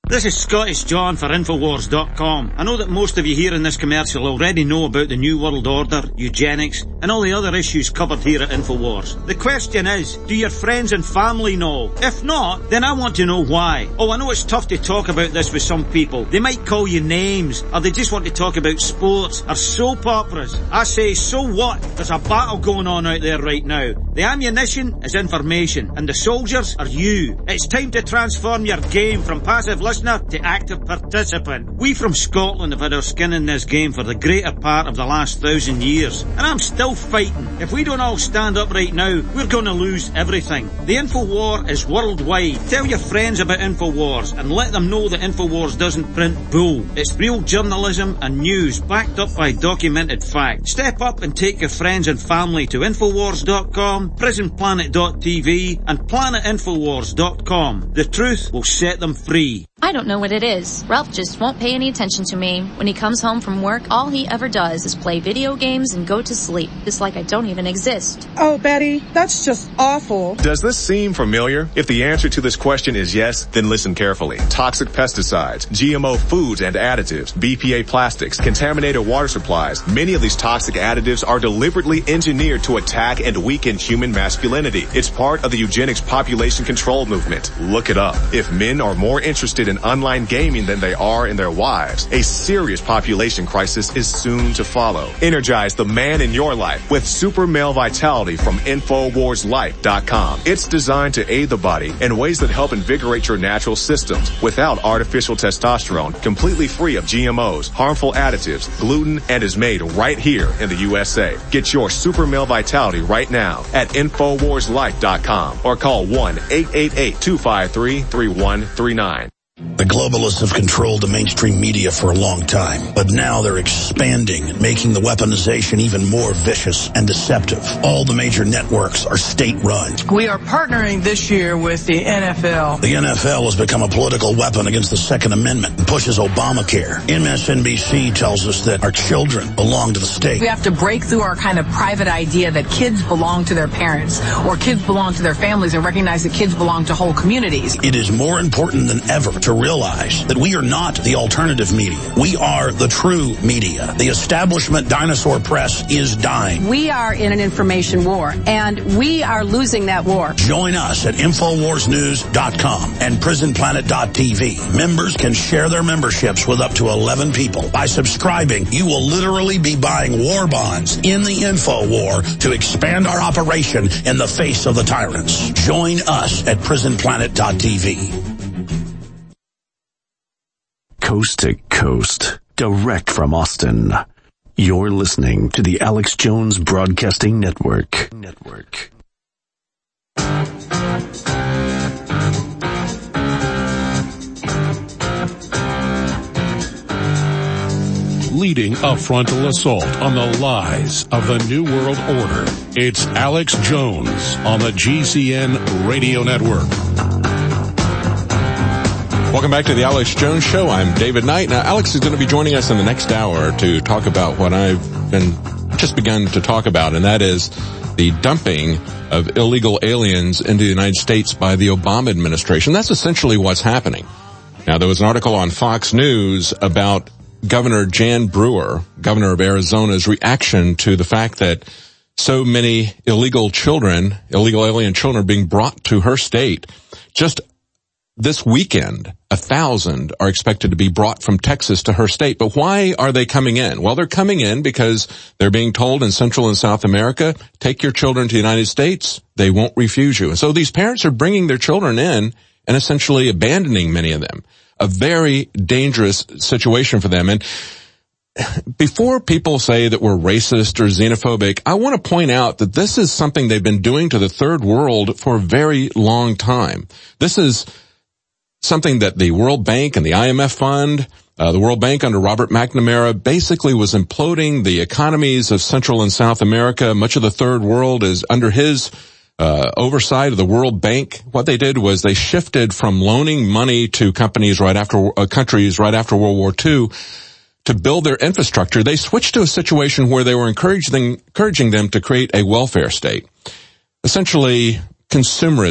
This is Scottish John for Infowars.com. I know that most of you here in this commercial already know about the New World Order, eugenics, and all the other issues covered here at Infowars. The question is, do your friends and family know? If not, then I want to know why. Oh, I know it's tough to talk about this with some people. They might call you names, or they just want to talk about sports, or soap operas. I say, so what? There's a battle going on out there right now. The ammunition is information, and the soldiers are you. It's time to transform your game from passive listener to active participant. We from Scotland have had our skin in this game for the greater part of the last 1,000 years, and I'm still fighting. If we don't all stand up right now, we're going to lose everything. The Infowar is worldwide. Tell your friends about Infowars and let them know that Infowars doesn't print bull. It's real journalism and news backed up by documented fact. Step up and take your friends and family to Infowars.com, PrisonPlanet.tv and PlanetInfowars.com. The truth will set them free. I don't know what it is. Ralph just won't pay any attention to me. When he comes home from work, all he ever does is play video games and go to sleep. It's like I don't even exist. Oh, Betty, that's just awful. Does this seem familiar? If the answer to this question is yes, then listen carefully. Toxic pesticides, GMO foods and additives, BPA plastics, contaminated water supplies. Many of these toxic additives are deliberately engineered to attack and weaken human masculinity. It's part of the eugenics population control movement. Look it up. If men are more interested in online gaming than they are in their wives, a serious population crisis is soon to follow. Energize the man in your life with Super Male Vitality from InfoWarsLife.com. It's designed to aid the body in ways that help invigorate your natural systems without artificial testosterone, completely free of GMOs, harmful additives, gluten, and is made right here in the USA. Get your Super Male Vitality right now at InfoWarsLife.com or call 1-888-253-3139. The globalists have controlled the mainstream media for a long time, but now they're expanding and making the weaponization even more vicious and deceptive. All the major networks are state-run. We are partnering this year with the NFL. The NFL has become a political weapon against the Second Amendment and pushes Obamacare. MSNBC tells us that our children belong to the state. We have to break through our kind of private idea that kids belong to their parents or kids belong to their families and recognize that kids belong to whole communities. It is more important than ever to realize that we are not the alternative media. We are the true media. The establishment dinosaur press is dying. We are in an information war, and we are losing that war. Join us at InfoWarsNews.com and PrisonPlanet.tv. Members can share their memberships with up to 11 people. By subscribing, you will literally be buying war bonds in the info war to expand our operation in the face of the tyrants. Join us at PrisonPlanet.tv. Coast to coast, direct from Austin. You're listening to the Alex Jones Broadcasting Network. Leading a frontal assault on the lies of the New World Order. It's Alex Jones on the GCN Radio Network. Welcome back to the Alex Jones Show. I'm David Knight. Now, Alex is going to be joining us in the next hour to talk about what I've just begun to talk about, and that is the dumping of illegal aliens into the United States by the Obama administration. That's essentially what's happening. Now, there was an article on Fox News about Governor Jan Brewer, governor of Arizona's reaction to the fact that so many illegal alien children being brought to her state. Just this weekend, 1,000 are expected to be brought from Texas to her state. But why are they coming in? Well, they're coming in because they're being told in Central and South America, take your children to the United States. They won't refuse you. And so these parents are bringing their children in and essentially abandoning many of them. A very dangerous situation for them. And before people say that we're racist or xenophobic, I want to point out that this is something they've been doing to the third world for a very long time. This is something that the World Bank and the IMF fund, the World Bank under Robert McNamara basically was imploding the economies of Central and South America. Much of the third world is under his oversight of the World Bank. What they did was they shifted from loaning money to countries right after World War II to build their infrastructure. They switched to a situation where they were encouraging them to create a welfare state. Essentially, consumerism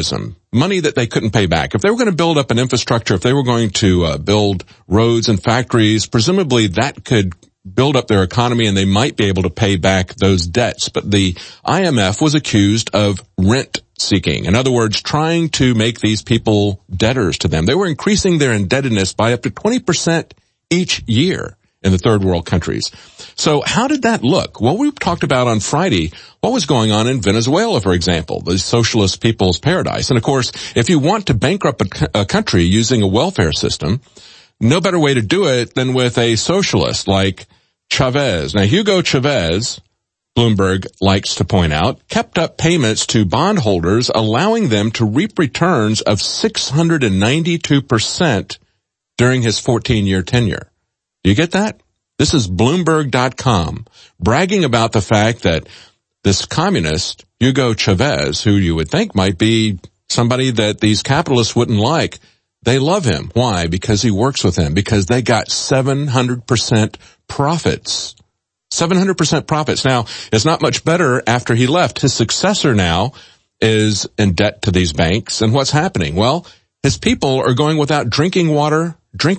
money that they couldn't pay back. If they were going to build up an infrastructure, if they were going to build roads and factories, presumably that could build up their economy and they might be able to pay back those debts. But the IMF was accused of rent seeking. In other words, trying to make these people debtors to them. They were increasing their indebtedness by up to 20% each year in the third world countries. So how did that look? Well, we talked about on Friday what was going on in Venezuela, for example, the socialist people's paradise. And of course, if you want to bankrupt a country using a welfare system, no better way to do it than with a socialist like Chavez. Now, Hugo Chavez, Bloomberg likes to point out, kept up payments to bondholders, allowing them to reap returns of 692% during his 14-year tenure. Do you get that? This is Bloomberg.com bragging about the fact that this communist, Hugo Chavez, who you would think might be somebody that these capitalists wouldn't like, they love him. Why? Because he works with them. Because they got 700% profits. 700% profits. Now, it's not much better after he left. His successor now is in debt to these banks. And what's happening? Well, his people are going without drinking water,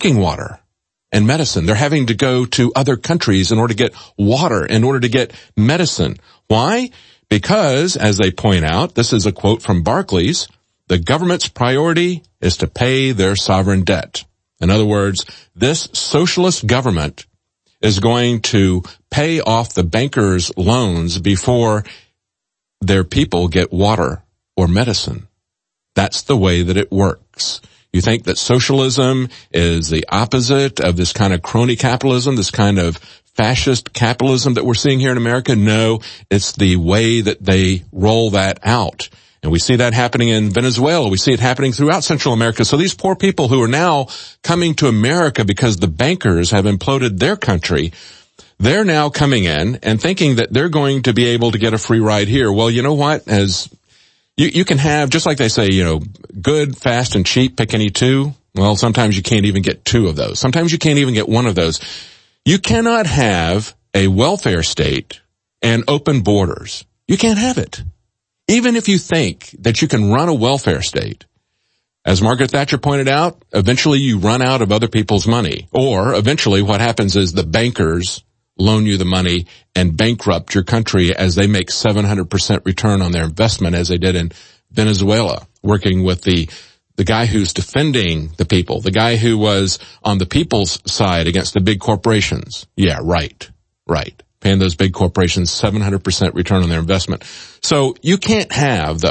and medicine. They're having to go to other countries in order to get water, in order to get medicine. Why? Because, as they point out, this is a quote from Barclays, the government's priority is to pay their sovereign debt. In other words, this socialist government is going to pay off the bankers' loans before their people get water or medicine. That's the way that it works. You think that socialism is the opposite of this kind of crony capitalism, this kind of fascist capitalism that we're seeing here in America? No, it's the way that they roll that out. And we see that happening in Venezuela. We see it happening throughout Central America. So these poor people who are now coming to America because the bankers have imploded their country, they're now coming in and thinking that they're going to be able to get a free ride here. Well, you know what? As you can have, just like they say, good, fast, and cheap, pick any two. Well, sometimes you can't even get two of those. Sometimes you can't even get one of those. You cannot have a welfare state and open borders. You can't have it. Even if you think that you can run a welfare state, as Margaret Thatcher pointed out, eventually you run out of other people's money. Or eventually what happens is the bankers loan you the money and bankrupt your country as they make 700% return on their investment, as they did in Venezuela, working with the guy who's defending the people, the guy who was on the people's side against the big corporations. Yeah, right. Paying those big corporations 700% return on their investment. So you can't have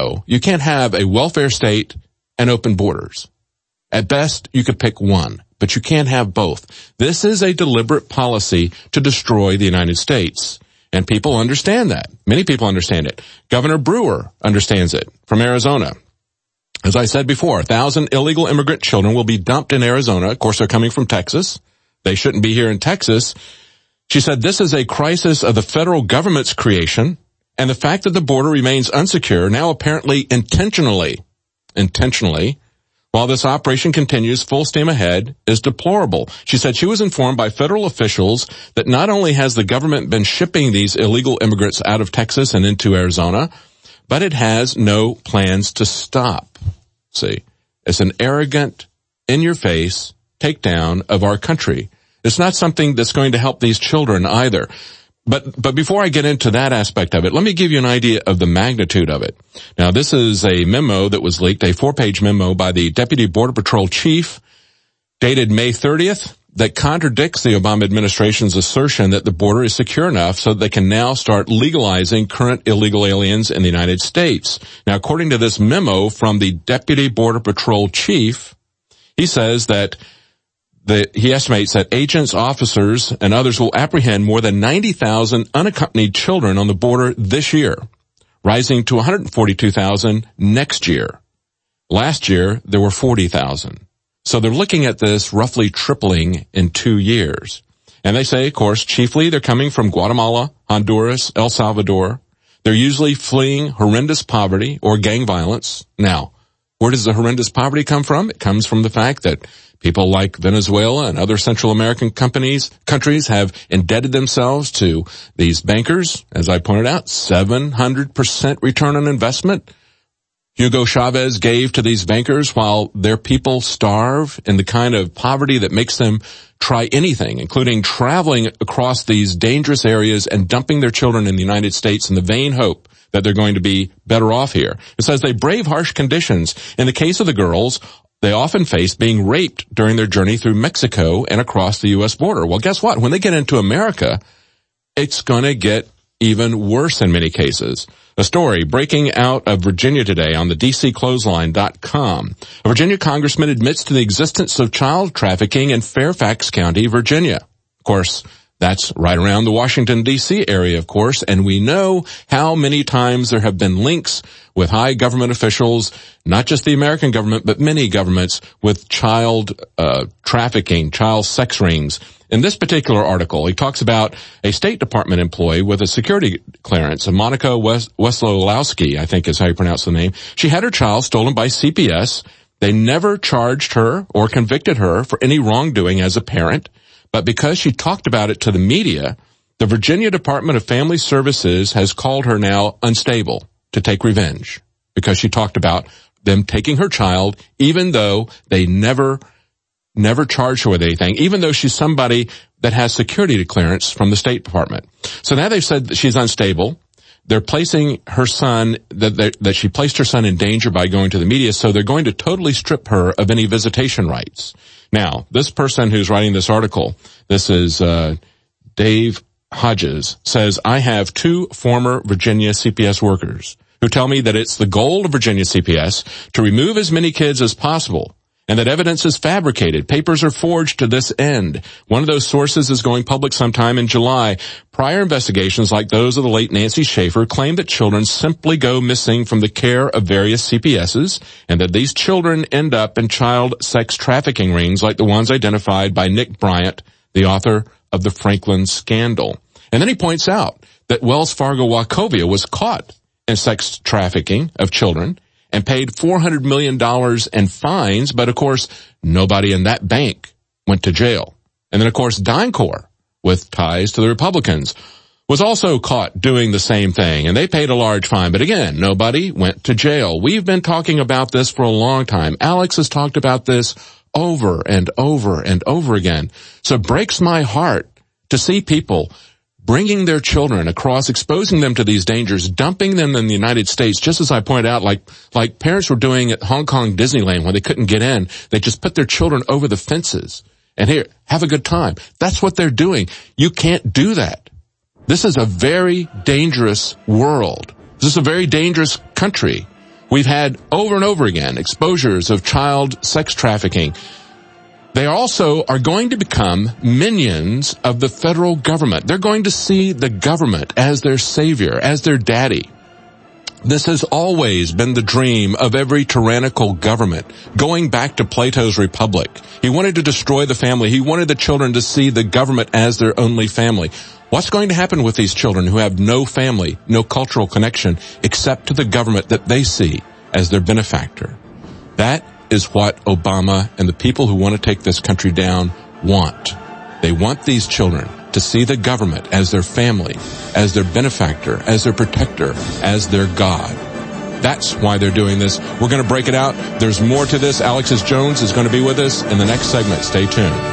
a welfare state and open borders. At best, you could pick one, but you can't have both. This is a deliberate policy to destroy the United States. And people understand that. Many people understand it. Governor Brewer understands it from Arizona. As I said before, 1,000 illegal immigrant children will be dumped in Arizona. Of course, they're coming from Texas. They shouldn't be here in Texas. She said this is a crisis of the federal government's creation, and the fact that the border remains unsecure, now apparently intentionally, while this operation continues full steam ahead, is deplorable. She said she was informed by federal officials that not only has the government been shipping these illegal immigrants out of Texas and into Arizona, but it has no plans to stop. See, it's an arrogant, in-your-face takedown of our country. It's not something that's going to help these children either. But before I get into that aspect of it, let me give you an idea of the magnitude of it. Now, this is a memo that was leaked, a 4-page memo by the Deputy Border Patrol Chief, dated May 30th, that contradicts the Obama administration's assertion that the border is secure enough so that they can now start legalizing current illegal aliens in the United States. Now, according to this memo from the Deputy Border Patrol Chief, he says that he estimates that agents, officers, and others will apprehend more than 90,000 unaccompanied children on the border this year, rising to 142,000 next year. Last year, there were 40,000. So they're looking at this roughly tripling in 2 years. And they say, of course, chiefly they're coming from Guatemala, Honduras, El Salvador. They're usually fleeing horrendous poverty or gang violence. Now, where does the horrendous poverty come from? It comes from the fact that people like Venezuela and other Central American countries have indebted themselves to these bankers. As I pointed out, 700% return on investment. Hugo Chavez gave to these bankers while their people starve in the kind of poverty that makes them try anything, including traveling across these dangerous areas and dumping their children in the United States in the vain hope that they're going to be better off here. It says they brave harsh conditions. In the case of the girls, they often face being raped during their journey through Mexico and across the U.S. border. Well, guess what? When they get into America, it's going to get even worse in many cases. A story breaking out of Virginia today on the DCClothesline.com. A Virginia congressman admits to the existence of child trafficking in Fairfax County, Virginia. Of course, that's right around the Washington, D.C. area, of course, and we know how many times there have been links with high government officials, not just the American government, but many governments, with child trafficking, child sex rings. In this particular article, he talks about a State Department employee with a security clearance, Monica Weslowski, I think is how you pronounce the name. She had her child stolen by CPS. They never charged her or convicted her for any wrongdoing as a parent. But because she talked about it to the media, the Virginia Department of Family Services has called her now unstable to take revenge because she talked about them taking her child, even though they never charged her with anything, even though she's somebody that has security clearance from the State Department. So now they've said that she's unstable. They're placing her son, that she placed her son in danger by going to the media, so they're going to totally strip her of any visitation rights. Now, this person who's writing this article, this is Dave Hodges, says, I have 2 former Virginia CPS workers who tell me that it's the goal of Virginia CPS to remove as many kids as possible, and that evidence is fabricated. Papers are forged to this end. One of those sources is going public sometime in July. Prior investigations like those of the late Nancy Schaefer claim that children simply go missing from the care of various CPSs, and that these children end up in child sex trafficking rings like the ones identified by Nick Bryant, the author of the Franklin Scandal. And then he points out that Wells Fargo Wachovia was caught in sex trafficking of children and paid $400 million in fines, but of course, nobody in that bank went to jail. And then of course, DynCorp, with ties to the Republicans, was also caught doing the same thing, and they paid a large fine, but again, nobody went to jail. We've been talking about this for a long time. Alex has talked about this over and over and over again. So it breaks my heart to see people bringing their children across, exposing them to these dangers, dumping them in the United States, just as I pointed out, like parents were doing at Hong Kong Disneyland when they couldn't get in. They just put their children over the fences. And here, have a good time. That's what they're doing. You can't do that. This is a very dangerous world. This is a very dangerous country. We've had over and over again exposures of child sex trafficking. They also are going to become minions of the federal government. They're going to see the government as their savior, as their daddy. This has always been the dream of every tyrannical government, going back to Plato's Republic. He wanted to destroy the family. He wanted the children to see the government as their only family. What's going to happen with these children who have no family, no cultural connection, except to the government that they see as their benefactor? That is what Obama and the people who want to take this country down want. They want these children to see the government as their family, as their benefactor, as their protector, as their God. That's why they're doing this. We're going to break it out. There's more to this. Alexis Jones is going to be with us in the next segment. Stay tuned.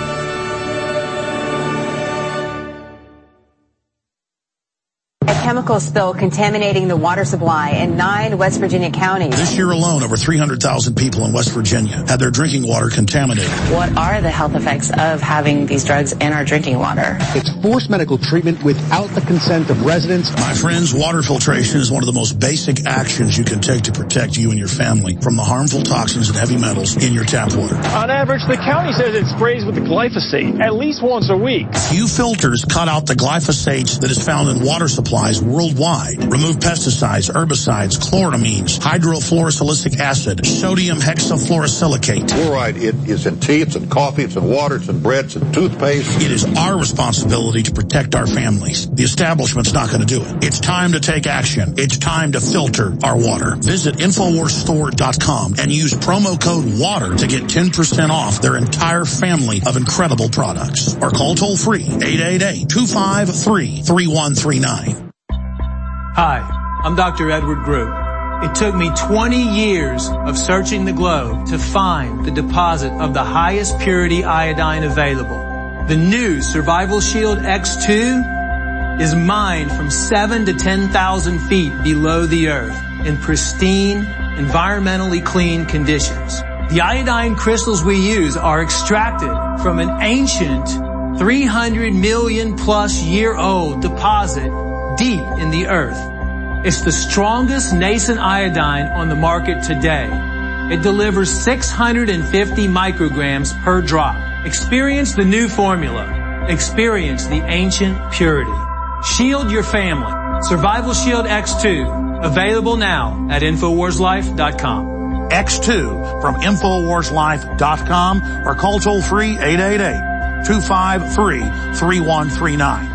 A chemical spill contaminating the water supply in 9 West Virginia counties. This year alone, over 300,000 people in West Virginia had their drinking water contaminated. What are the health effects of having these drugs in our drinking water? It's forced medical treatment without the consent of residents. My friends, water filtration is one of the most basic actions you can take to protect you and your family from the harmful toxins and heavy metals in your tap water. On average, the county says it sprays with the glyphosate at least once a week. Few filters cut out the glyphosate that is found in water supplies worldwide. Remove pesticides, herbicides, chloramines, hydrofluorosilicic acid, sodium hexafluorosilicate. Fluoride, it is in tea, it's in coffee, it's in water, it's in bread, it's in toothpaste. It is our responsibility to protect our families. The establishment's not going to do it. It's time to take action. It's time to filter our water. Visit InfoWarsStore.com and use promo code WATER to get 10% off their entire family of incredible products. Or call toll-free 888-253-3139. Hi, I'm Dr. Edward Group. It took me 20 years of searching the globe to find the deposit of the highest purity iodine available. The new Survival Shield X2 is mined from 7 to 10,000 feet below the earth in pristine, environmentally clean conditions. The iodine crystals we use are extracted from an ancient 300 million plus year old deposit deep in the earth. It's the strongest nascent iodine on the market today. It delivers 650 micrograms per drop. Experience the new formula. Experience the ancient purity. Shield your family. Survival Shield X2. Available now at InfoWarsLife.com. X2 from InfoWarsLife.com or call toll free 888-253-3139.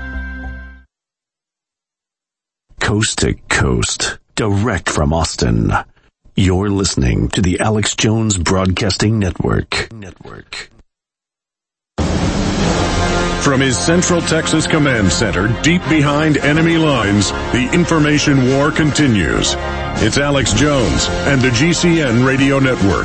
Coast to coast, direct from Austin. You're listening to the Alex Jones Broadcasting Network. From his Central Texas Command Center, deep behind enemy lines, the information war continues. It's Alex Jones and the GCN Radio Network.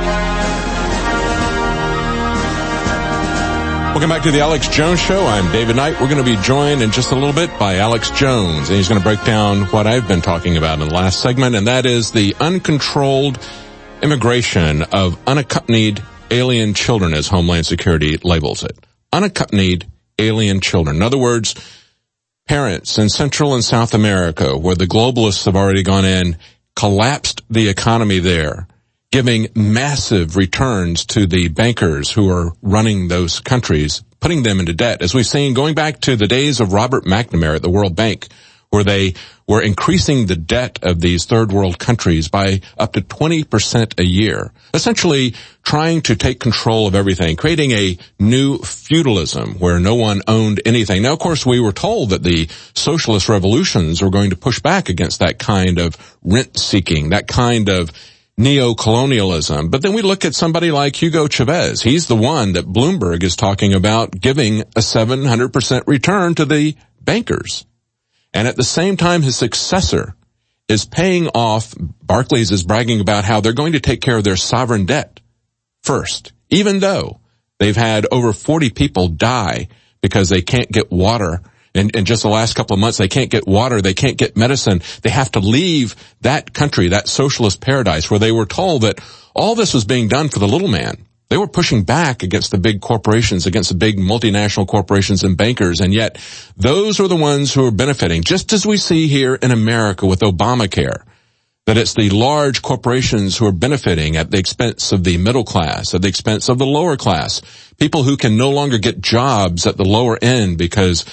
Welcome back to the Alex Jones Show. I'm David Knight. We're going to be joined in just a little bit by Alex Jones, and he's going to break down what I've been talking about in the last segment, and that is the uncontrolled immigration of unaccompanied alien children, as Homeland Security labels it. Unaccompanied alien children. In other words, parents in Central and South America, where the globalists have already gone in, collapsed the economy there, giving massive returns to the bankers who are running those countries, putting them into debt. As we've seen, going back to the days of Robert McNamara at the World Bank, where they were increasing the debt of these third world countries by up to 20% a year, essentially trying to take control of everything, creating a new feudalism where no one owned anything. Now, of course, we were told that the socialist revolutions were going to push back against that kind of rent-seeking, that kind of neo-colonialism. But then we look at somebody like Hugo Chavez. He's the one that Bloomberg is talking about giving a 700% return to the bankers. And at the same time, his successor is paying off. Barclays is bragging about how they're going to take care of their sovereign debt first, even though they've had over 40 people die because they can't get water. In just the last couple of months, they can't get water, they can't get medicine. They have to leave that country, that socialist paradise, where they were told that all this was being done for the little man. They were pushing back against the big corporations, against the big multinational corporations and bankers, and yet those are the ones who are benefiting, just as we see here in America with Obamacare, that it's the large corporations who are benefiting at the expense of the middle class, at the expense of the lower class, people who can no longer get jobs at the lower end because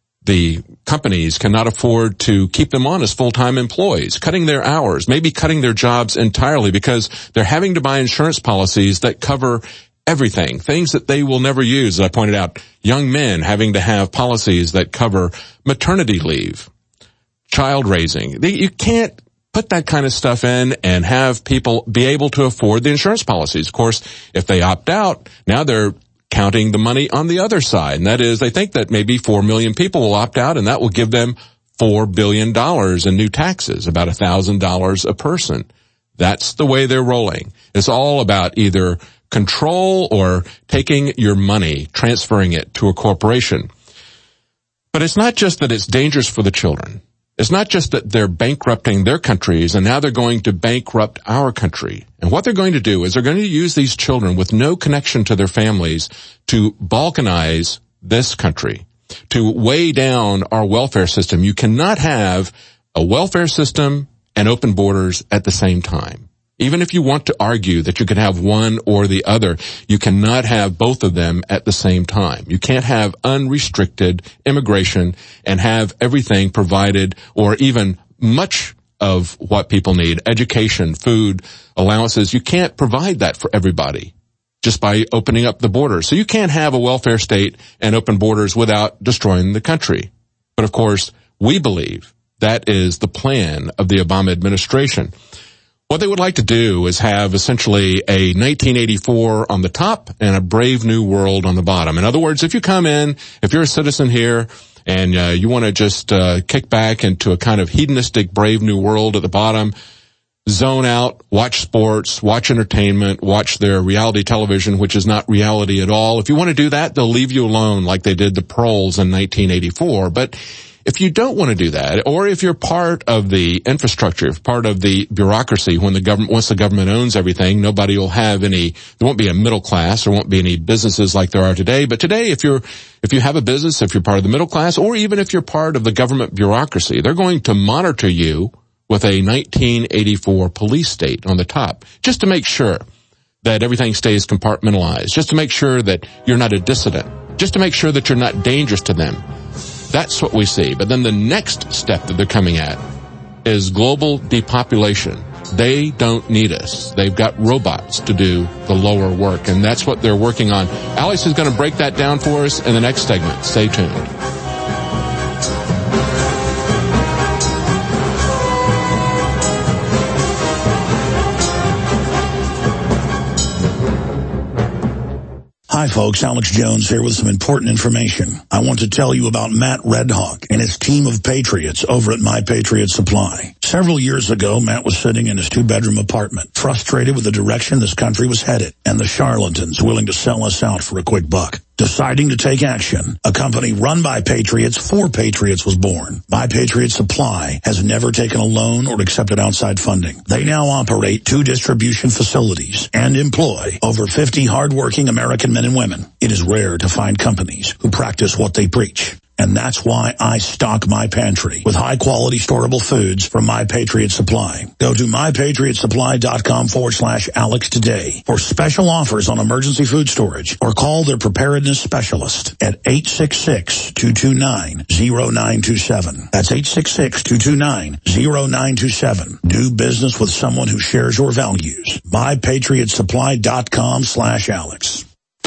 the companies cannot afford to keep them on as full-time employees, cutting their hours, maybe cutting their jobs entirely because they're having to buy insurance policies that cover everything, things that they will never use. As I pointed out, young men having to have policies that cover maternity leave, child raising. You can't put that kind of stuff in and have people be able to afford the insurance policies. Of course, if they opt out, now they're counting the money on the other side. And that is, they think that maybe 4 million people will opt out, and that will give them $4 billion in new taxes, about $1,000 a person. That's the way they're rolling. It's all about either control or taking your money, transferring it to a corporation. But it's not just that it's dangerous for the children. It's not just that they're bankrupting their countries and now they're going to bankrupt our country. And what they're going to do is they're going to use these children with no connection to their families to balkanize this country, to weigh down our welfare system. You cannot have a welfare system and open borders at the same time. Even if you want to argue that you can have one or the other, you cannot have both of them at the same time. You can't have unrestricted immigration and have everything provided, or even much of what people need, education, food, allowances. You can't provide that for everybody just by opening up the border. So you can't have a welfare state and open borders without destroying the country. But of course, we believe that is the plan of the Obama administration. What they would like to do is have essentially a 1984 on the top and a Brave New World on the bottom. In other words, if you come in, if you're a citizen here and you want to just kick back into a kind of hedonistic Brave New World at the bottom, zone out, watch sports, watch entertainment, watch their reality television, which is not reality at all. If you want to do that, they'll leave you alone like they did the Proles in 1984. But if you don't want to do that, or if you're part of the infrastructure, if part of the bureaucracy, when the government, once the government owns everything, nobody will have any, there won't be a middle class, there won't be any businesses like there are today. But today, if you have a business, if you're part of the middle class, or even if you're part of the government bureaucracy, they're going to monitor you with a 1984 police state on the top, just to make sure that everything stays compartmentalized, just to make sure that you're not a dissident, just to make sure that you're not dangerous to them. That's what we see. But then the next step that they're coming at is global depopulation. They don't need us. They've got robots to do the lower work, and that's what they're working on. Alex is going to break that down for us in the next segment. Stay tuned. Hi folks, Alex Jones here with some important information. I want to tell you about Matt Redhawk and his team of patriots over at My Patriot Supply. Several years ago, Matt was sitting in his 2-bedroom apartment, frustrated with the direction this country was headed and the charlatans willing to sell us out for a quick buck. Deciding to take action, a company run by patriots for patriots was born. My Patriot Supply has never taken a loan or accepted outside funding. They now operate 2 distribution facilities and employ over 50 hardworking American men and women. It is rare to find companies who practice what they preach. And that's why I stock my pantry with high-quality storable foods from My Patriot Supply. Go to mypatriotsupply.com/Alex today for special offers on emergency food storage, or call their preparedness specialist at 866-229-0927. That's 866-229-0927. Do business with someone who shares your values. mypatriotsupply.com/Alex.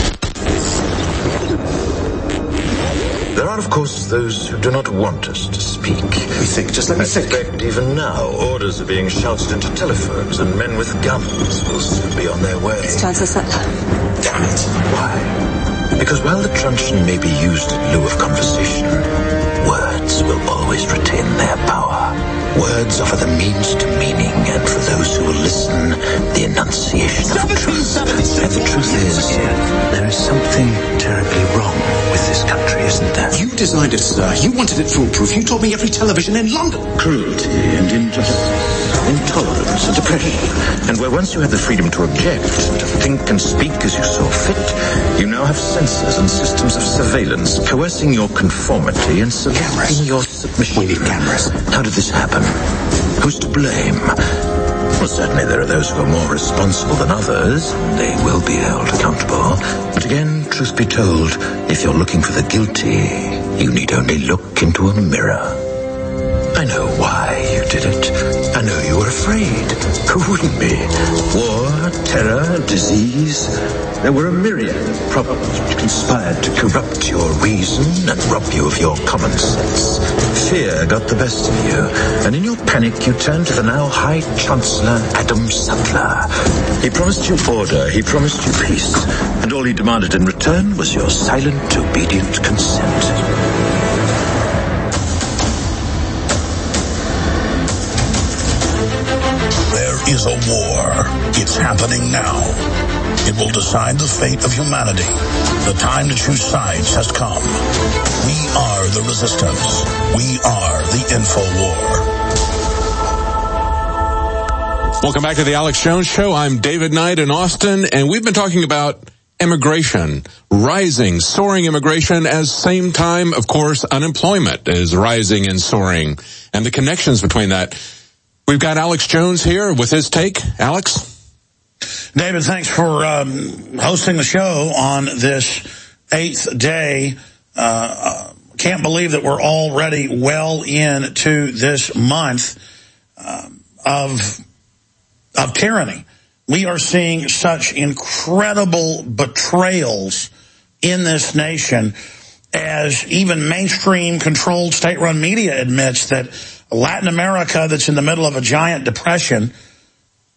There are, of course, those who do not want us to speak. Let me think, just let me think. In fact, even now, orders are being shouted into telephones, and men with guns will soon be on their way. It's Chancellor Sutler. Damn it. Why? Because while the truncheon may be used in lieu of conversation, words will always retain their power. Words offer the means to meaning, and for those who will listen, the enunciation of truth. And the truth is, there is something terribly wrong with this country, isn't there? You designed it, sir. You wanted it foolproof. You told me every television in London. Cruelty and injustice, intolerance and oppression. And where once you had the freedom to object, to think and speak as you saw fit, you now have censors and systems of surveillance coercing your conformity and soliciting your submission. We need cameras. How did this happen? Who's to blame? Well, certainly there are those who are more responsible than others. They will be held accountable. But again, truth be told, if you're looking for the guilty, you need only look into a mirror. I know why you did it. I know you were afraid. Who wouldn't be? War, terror, disease. There were a myriad of problems which conspired to corrupt your reason and rob you of your common sense. Fear got the best of you, and in your panic you turned to the now High Chancellor Adam Sutler. He promised you order, he promised you peace, and all he demanded in return was your silent, obedient consent. There is a war. It's happening now. It will decide the fate of humanity. The time to choose sides has come. We are the resistance. We are the InfoWar. Welcome back to the Alex Jones Show. I'm David Knight in Austin, and we've been talking about immigration, rising, soaring immigration, as same time, of course, unemployment is rising and soaring, and the connections between that. We've got Alex Jones here with his take. Alex? David, thanks for hosting the show on this 8th day. Can't believe that we're already well into this month of tyranny. We are seeing such incredible betrayals in this nation, as even mainstream controlled state-run media admits that Latin America, that's in the middle of a giant depression,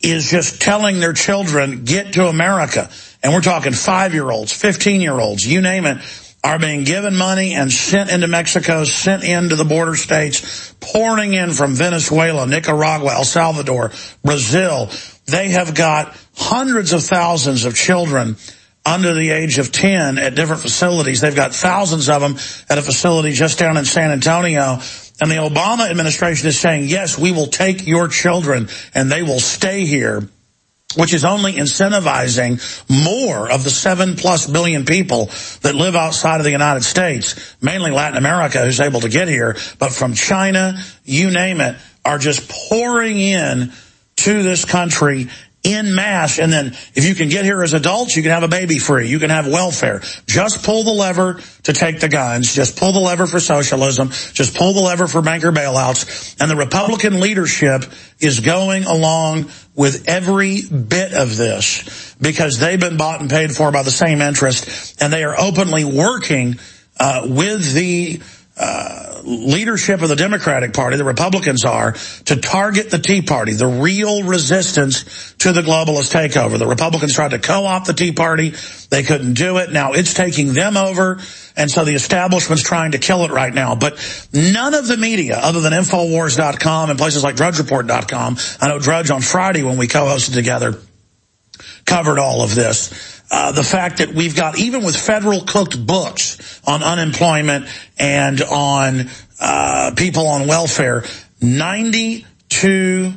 is just telling their children, get to America. And we're talking 5-year-olds, 15-year-olds, you name it, are being given money and sent into Mexico, sent into the border states, pouring in from Venezuela, Nicaragua, El Salvador, Brazil. They have got hundreds of thousands of children under the age of 10 at different facilities. They've got thousands of them at a facility just down in San Antonio. And the Obama administration is saying, yes, we will take your children and they will stay here, which is only incentivizing more of the 7+ billion people that live outside of the United States, mainly Latin America, who's able to get here, but from China, you name it, are just pouring in to this country in mass. And then if you can get here as adults, you can have a baby free. You can have welfare. Just pull the lever to take the guns. Just pull the lever for socialism. Just pull the lever for banker bailouts. And the Republican leadership is going along with every bit of this because they've been bought and paid for by the same interest. And they are openly working with the leadership of the Democratic Party, the Republicans are, to target the Tea Party, the real resistance to the globalist takeover. The Republicans tried to co-opt the Tea Party. They couldn't do it. Now it's taking them over, and so the establishment's trying to kill it right now. But none of the media, other than Infowars.com and places like DrudgeReport.com, I know Drudge on Friday when we co-hosted together, covered all of this. The fact that we've got, even with federal cooked books on unemployment and on people on welfare, 92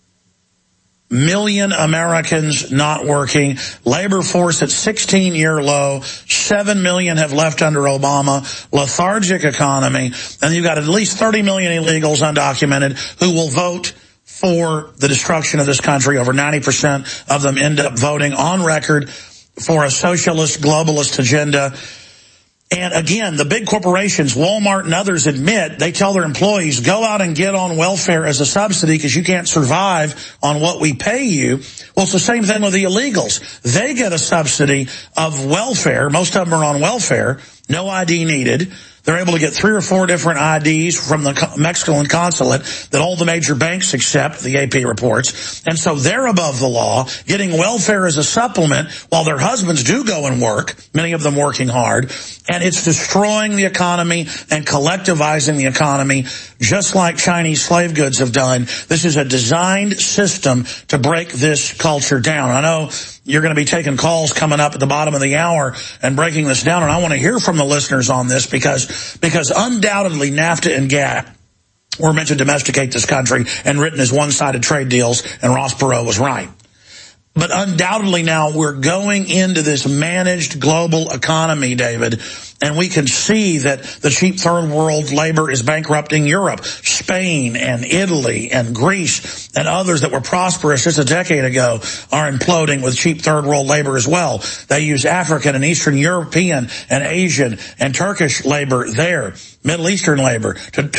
million Americans not working, labor force at 16-year low, 7 million have left under Obama, lethargic economy, and you've got at least 30 million illegals undocumented who will vote for the destruction of this country. Over 90% of them end up voting on record for a socialist, globalist agenda. And again, the big corporations, Walmart and others, admit, they tell their employees, go out and get on welfare as a subsidy because you can't survive on what we pay you. Well, it's the same thing with the illegals. They get a subsidy of welfare. Most of them are on welfare, no ID needed. They're able to get 3 or 4 different IDs from the Mexican consulate that all the major banks accept, the AP reports. And so they're above the law, getting welfare as a supplement while their husbands do go and work, many of them working hard. And it's destroying the economy and collectivizing the economy, just like Chinese slave goods have done. This is a designed system to break this culture down. I know you're going to be taking calls coming up at the bottom of the hour and breaking this down, and I want to hear from the listeners on this because undoubtedly NAFTA and GATT were meant to domesticate this country and written as one-sided trade deals, and Ross Perot was right. But undoubtedly now we're going into this managed global economy, David, and we can see that the cheap third world labor is bankrupting Europe. Spain and Italy and Greece and others that were prosperous just a decade ago are imploding with cheap third world labor as well. They use African and Eastern European and Asian and Turkish labor there, Middle Eastern labor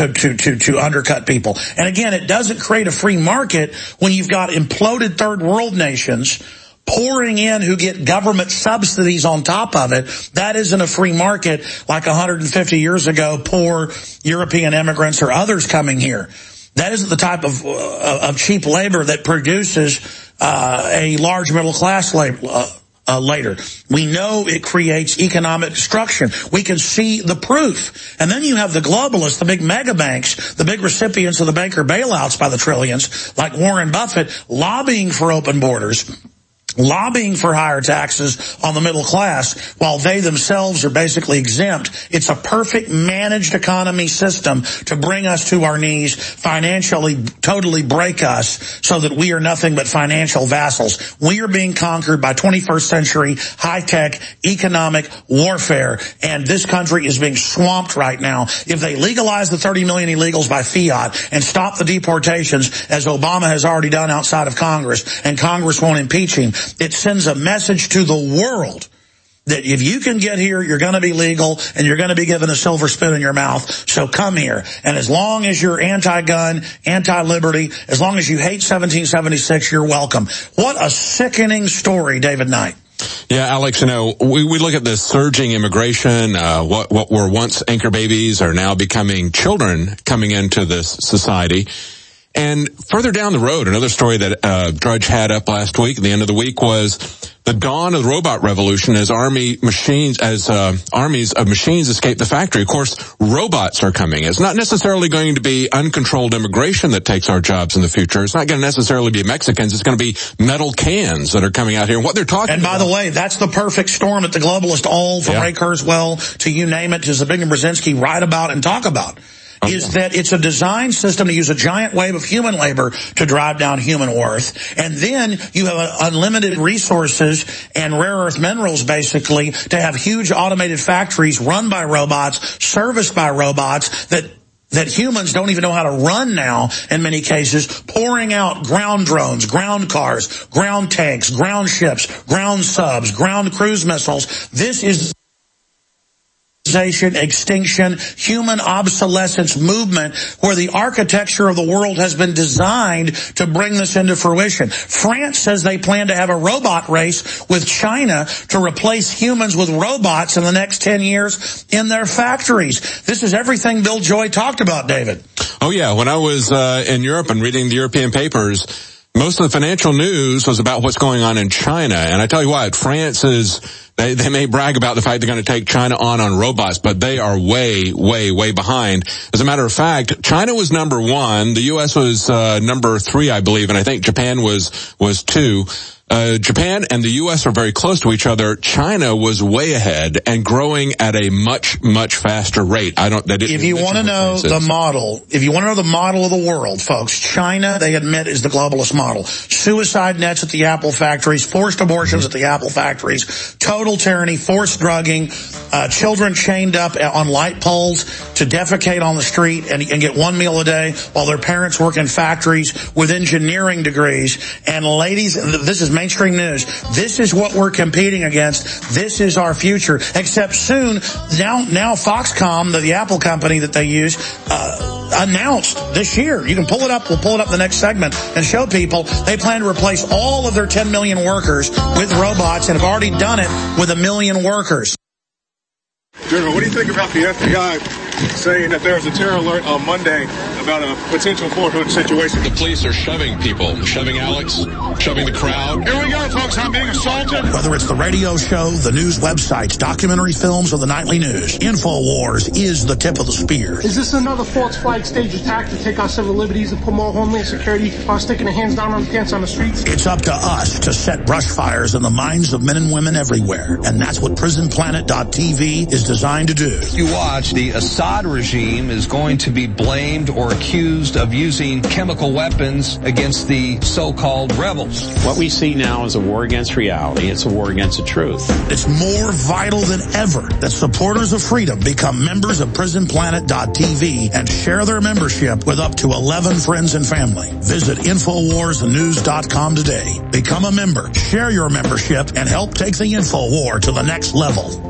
to undercut people. And again, it doesn't create a free market when you've got imploded third world nations pouring in who get government subsidies on top of it. That isn't a free market like 150 years ago, poor European immigrants or others coming here. That isn't the type of cheap labor that produces a large middle class labor. Later. We know it creates economic destruction. We can see the proof. And then you have the globalists, the big mega banks, the big recipients of the banker bailouts by the trillions, like Warren Buffett, lobbying for open borders, lobbying for higher taxes on the middle class while they themselves are basically exempt. It's a perfect managed economy system to bring us to our knees, financially totally break us so that we are nothing but financial vassals. We are being conquered by 21st century high-tech economic warfare, and this country is being swamped right now. If they legalize the 30 million illegals by fiat and stop the deportations, as Obama has already done outside of Congress, and Congress won't impeach him, it sends a message to the world that if you can get here, you're going to be legal and you're going to be given a silver spoon in your mouth. So come here. And as long as you're anti-gun, anti-liberty, as long as you hate 1776, you're welcome. What a sickening story, David Knight. Yeah, Alex, we look at this surging immigration. What were once anchor babies are now becoming children coming into this society. And further down the road, another story that Drudge had up last week, at the end of the week, was the dawn of the robot revolution as armies of machines escape the factory. Of course, robots are coming. It's not necessarily going to be uncontrolled immigration that takes our jobs in the future. It's not going to necessarily be Mexicans. It's going to be metal cans that are coming out here. And what they're talking about. And by the way, that's the perfect storm that the globalists all, from Ray Kurzweil to you name it, to Zbigniew Brzezinski, write about and talk about. Is that it's a design system to use a giant wave of human labor to drive down human worth. And then you have unlimited resources and rare earth minerals, basically, to have huge automated factories run by robots, serviced by robots that humans don't even know how to run now in many cases, pouring out ground drones, ground cars, ground tanks, ground ships, ground subs, ground cruise missiles. This is extinction, human obsolescence movement where the architecture of the world has been designed to bring this into fruition. France says they plan to have a robot race with China to replace humans with robots in the next 10 years in their factories. This is everything Bill Joy talked about, David. Oh, yeah. When I was in Europe and reading the European papers, most of the financial news was about what's going on in China. And I tell you what, France is... They may brag about the fact they're going to take China on robots, but they are way, way, way behind. As a matter of fact, China was number 1. The U.S. was number 3, I believe, and I think Japan was 2. Japan and the U.S. are very close to each other. China was way ahead and growing at a much, much faster rate. If you want to know the model, of the world, folks, China, they admit, is the globalist model. Suicide nets at the Apple factories, forced abortions at the Apple factories, total tyranny, forced drugging, children chained up on light poles to defecate on the street and get one meal a day while their parents work in factories with engineering degrees. And ladies, this is mainstream news. This is what we're competing against. This is our future. Except soon, now Foxconn, the Apple company that they use, announced this year, you can pull it up, we'll pull it up in the next segment and show people, they plan to replace all of their 10 million workers with robots and have already done it with 1 million workers. General, what do you think about the FBI saying that there was a terror alert on Monday about a potential Fort Hood situation? The police are shoving people, shoving Alex, shoving the crowd. Here we go, folks. I'm being assaulted. Whether it's the radio show, the news websites, documentary films, or the nightly news, InfoWars is the tip of the spear. Is this another false flag stage attack to take our civil liberties and put more homeland security while sticking their hands down on the pants on the streets? It's up to us to set brush fires in the minds of men and women everywhere. And that's what PrisonPlanet.tv is designed to do. You watch, the Assad regime is going to be blamed or accused of using chemical weapons against the so-called rebels. What we see now is a war against reality. It's a war against the truth. It's more vital than ever that supporters of freedom become members of PrisonPlanet.tv and share their membership with up to 11 friends and family. Visit InfoWarsNews.com today. Become a member, share your membership, and help take the InfoWar to the next level.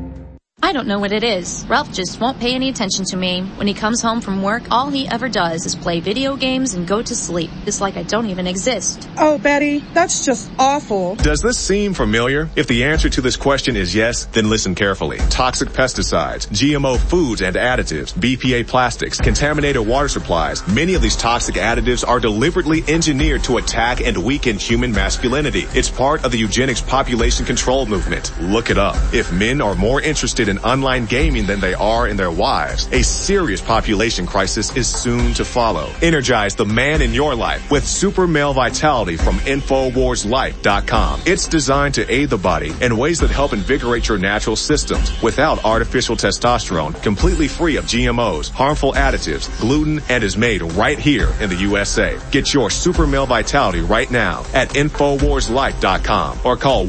I don't know what it is. Ralph just won't pay any attention to me. When he comes home from work, all he ever does is play video games and go to sleep. It's like I don't even exist. Oh, Betty, that's just awful. Does this seem familiar? If the answer to this question is yes, then listen carefully. Toxic pesticides, GMO foods and additives, BPA plastics, contaminated water supplies. Many of these toxic additives are deliberately engineered to attack and weaken human masculinity. It's part of the eugenics population control movement. Look it up. If men are more interested in online gaming than they are in their wives, a serious population crisis is soon to follow. Energize the man in your life with Super Male Vitality from InfoWarsLife.com. It's designed to aid the body in ways that help invigorate your natural systems without artificial testosterone, completely free of GMOs, harmful additives, gluten, and is made right here in the USA. Get your Super Male Vitality right now at InfoWarsLife.com or call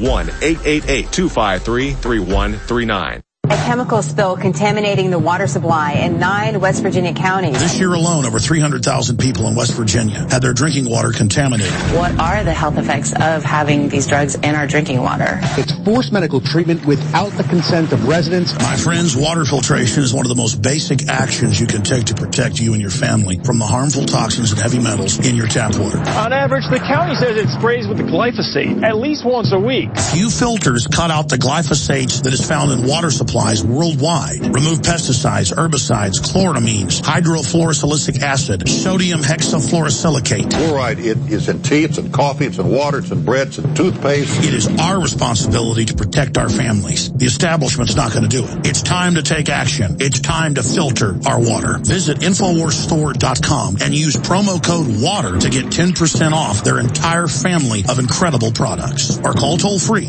1-888-253-3139. A chemical spill contaminating the water supply in 9 West Virginia counties. This year alone, over 300,000 people in West Virginia had their drinking water contaminated. What are the health effects of having these drugs in our drinking water? It's forced medical treatment without the consent of residents. My friends, water filtration is one of the most basic actions you can take to protect you and your family from the harmful toxins and heavy metals in your tap water. On average, the county says it sprays with the glyphosate at least once a week. Few filters cut out the glyphosate that is found in water supply supplies worldwide. Remove pesticides, herbicides, chloramines, hydrofluorosilicic acid, sodium hexafluorosilicate. Fluoride, it is in tea, it's in coffee, it's in water, it's in bread, it's in toothpaste. It is our responsibility to protect our families. The establishment's not going to do it. It's time to take action. It's time to filter our water. Visit InfoWarsStore.com and use promo code WATER to get 10% off their entire family of incredible products. Or call toll-free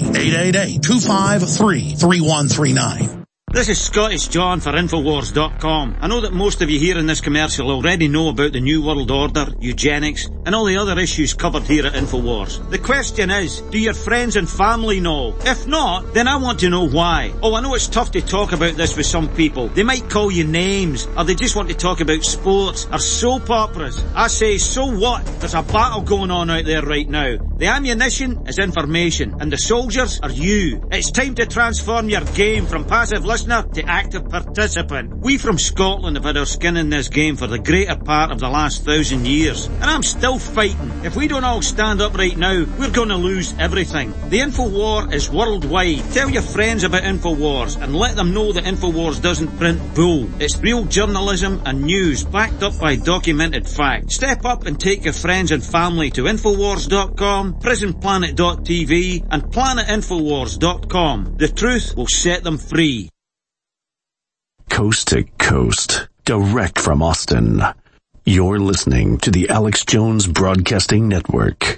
888-253-3139. This is Scottish John for Infowars.com. I know that most of you here in this commercial already know about the New World Order, eugenics, and all the other issues covered here at Infowars. The question is, do your friends and family know? If not, then I want to know why. Oh, I know it's tough to talk about this with some people. They might call you names, or they just want to talk about sports or soap operas. I say, so what? There's a battle going on out there right now. The ammunition is information, and the soldiers are you. It's time to transform your game from passive listener to active participant. We from Scotland have had our skin in this game for the greater part of the last 1,000 years, and I'm still fighting. If we don't all stand up right now, we're going to lose everything. The Infowar is worldwide. Tell your friends about Infowars and let them know that Infowars doesn't print bull. It's real journalism and news backed up by documented fact. Step up and take your friends and family to Infowars.com, PrisonPlanet.tv and PlanetInfowars.com. The truth will set them free. Coast to coast, direct from Austin. You're listening to the Alex Jones Broadcasting Network.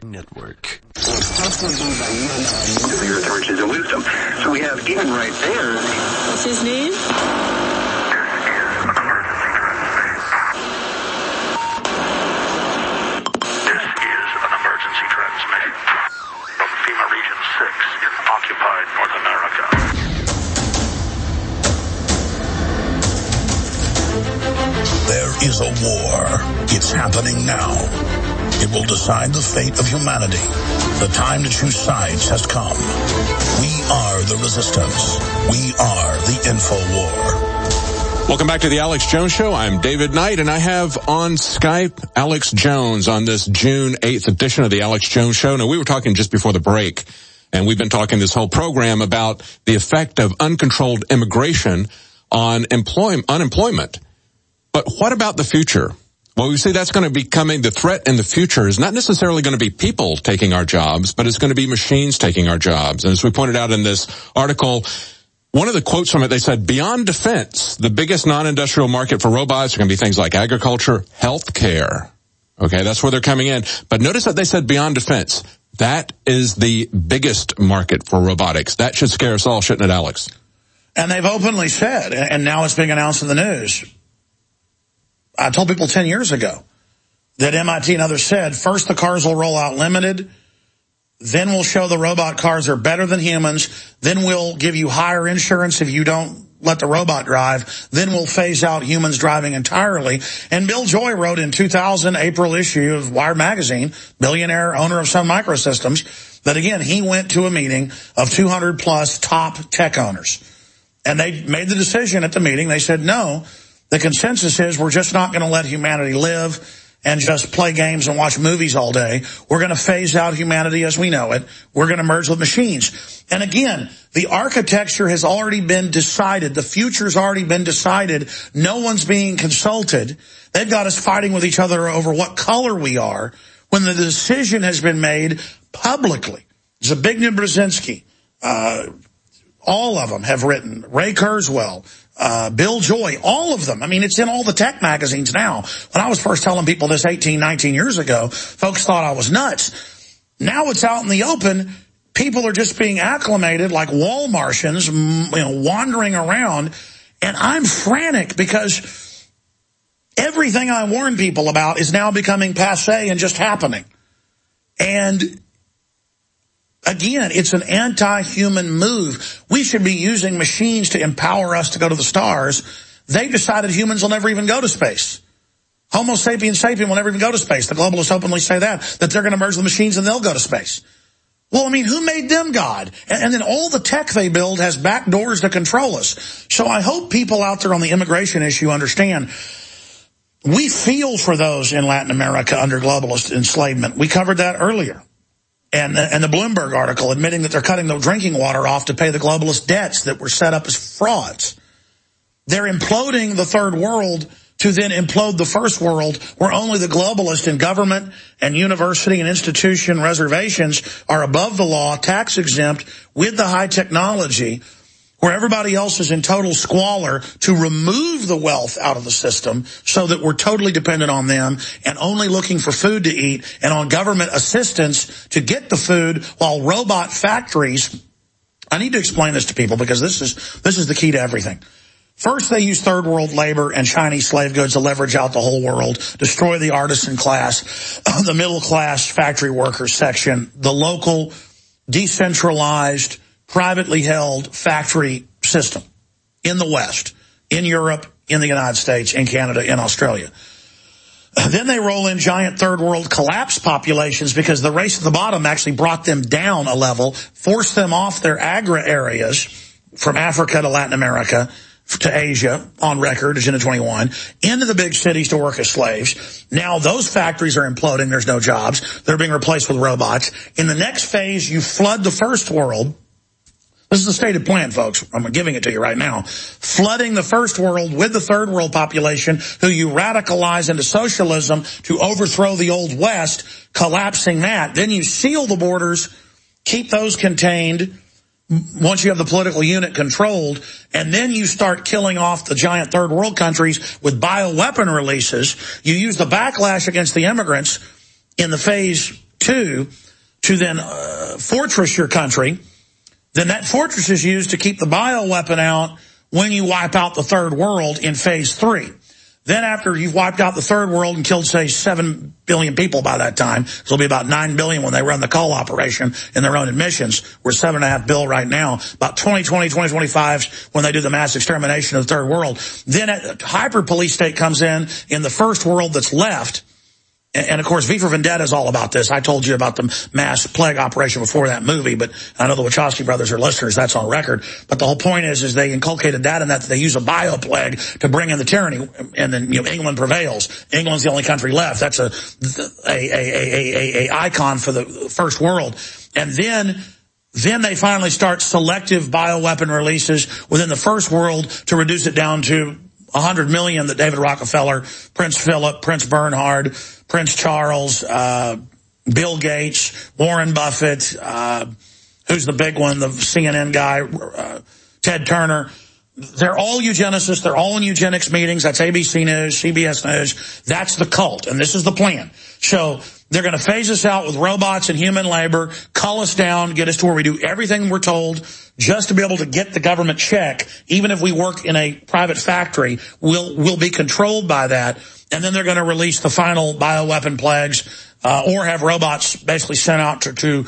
Severe torches of wisdom. So we have even right there. What's his name? There is a war. It's happening now. It will decide the fate of humanity. The time to choose sides has come. We are the resistance. We are the InfoWar. Welcome back to the Alex Jones Show. I'm David Knight, and I have on Skype Alex Jones on this June 8th edition of the Alex Jones Show. Now, we were talking just before the break, and we've been talking this whole program about the effect of uncontrolled immigration on unemployment. But what about the future? Well, we see that's going to be coming. The threat in the future is not necessarily going to be people taking our jobs, but it's going to be machines taking our jobs. And as we pointed out in this article, one of the quotes from it, they said, beyond defense, the biggest non-industrial market for robots are going to be things like agriculture, healthcare. Okay, that's where they're coming in. But notice that they said beyond defense. That is the biggest market for robotics. That should scare us all, shouldn't it, Alex? And they've openly said, and now it's being announced in the news. I told people 10 years ago that MIT and others said, first the cars will roll out limited, then we'll show the robot cars are better than humans, then we'll give you higher insurance if you don't let the robot drive, then we'll phase out humans driving entirely. And Bill Joy wrote in 2000, April issue of Wired magazine, billionaire owner of Sun Microsystems, that again, he went to a meeting of 200 plus top tech owners. And they made the decision at the meeting, they said, no, the consensus is we're just not going to let humanity live and just play games and watch movies all day. We're going to phase out humanity as we know it. We're going to merge with machines. And again, the architecture has already been decided. The future's already been decided. No one's being consulted. They've got us fighting with each other over what color we are when the decision has been made publicly. Zbigniew Brzezinski, all of them have written. Ray Kurzweil, Bill Joy, all of them. I mean, it's in all the tech magazines now. When I was first telling people this 18, 19 years ago, folks thought I was nuts. Now it's out in the open. People are just being acclimated like wall Martians, wandering around. And I'm frantic because everything I warn people about is now becoming passé and just happening. And again, it's an anti-human move. We should be using machines to empower us to go to the stars. They've decided humans will never even go to space. Homo sapiens sapien will never even go to space. The globalists openly say that they're going to merge the machines and they'll go to space. Well, I mean, who made them God? And then all the tech they build has back doors to control us. So I hope people out there on the immigration issue understand we feel for those in Latin America under globalist enslavement. We covered that earlier. And the Bloomberg article admitting that they're cutting the drinking water off to pay the globalist debts that were set up as frauds. They're imploding the third world to then implode the first world, where only the globalists in government and university and institution reservations are above the law, tax exempt, with the high technology, where everybody else is in total squalor, to remove the wealth out of the system so that we're totally dependent on them and only looking for food to eat and on government assistance to get the food, while robot factories. I need to explain this to people because this is the key to everything. First, they use third world labor and Chinese slave goods to leverage out the whole world, destroy the artisan class, the middle class factory workers section, the local decentralized privately held factory system in the West, in Europe, in the United States, in Canada, in Australia. Then they roll in giant third world collapse populations because the race at the bottom actually brought them down a level, forced them off their agra areas from Africa to Latin America to Asia, on record, Agenda 21, into the big cities to work as slaves. Now those factories are imploding. There's no jobs. They're being replaced with robots. In the next phase, you flood the first world. This is the stated plan, folks. I'm giving it to you right now. Flooding the first world with the third world population, who you radicalize into socialism to overthrow the old West, collapsing that. Then you seal the borders, keep those contained once you have the political unit controlled, and then you start killing off the giant third world countries with bioweapon releases. You use the backlash against the immigrants in the phase 2 to then fortress your country. Then that fortress is used to keep the bioweapon out when you wipe out the third world in phase 3. Then after you've wiped out the third world and killed, say, 7 billion people by that time, it'll be about 9 billion when they run the cull operation in their own admissions. We're 7.5 billion right now. About 2020, 2025 when they do the mass extermination of the third world. Then a hyper police state comes in the first world that's left. And of course, V for Vendetta is all about this. I told you about the mass plague operation before that movie, but I know the Wachowski brothers are listeners. That's on record. But the whole point is they inculcated that in that they use a bioplague to bring in the tyranny, and then England prevails. England's the only country left. That's a icon for the first world. And then they finally start selective bioweapon releases within the first world to reduce it down to 100 million that David Rockefeller, Prince Philip, Prince Bernhard, Prince Charles, Bill Gates, Warren Buffett, who's the big one, the CNN guy, Ted Turner. They're all eugenicists. They're all in eugenics meetings. That's ABC News, CBS News. That's the cult, and this is the plan. So they're going to phase us out with robots and human labor, cull us down, get us to where we do everything we're told just to be able to get the government check. Even if we work in a private factory, we'll be controlled by that. And then they're going to release the final bioweapon plagues, or have robots basically sent out to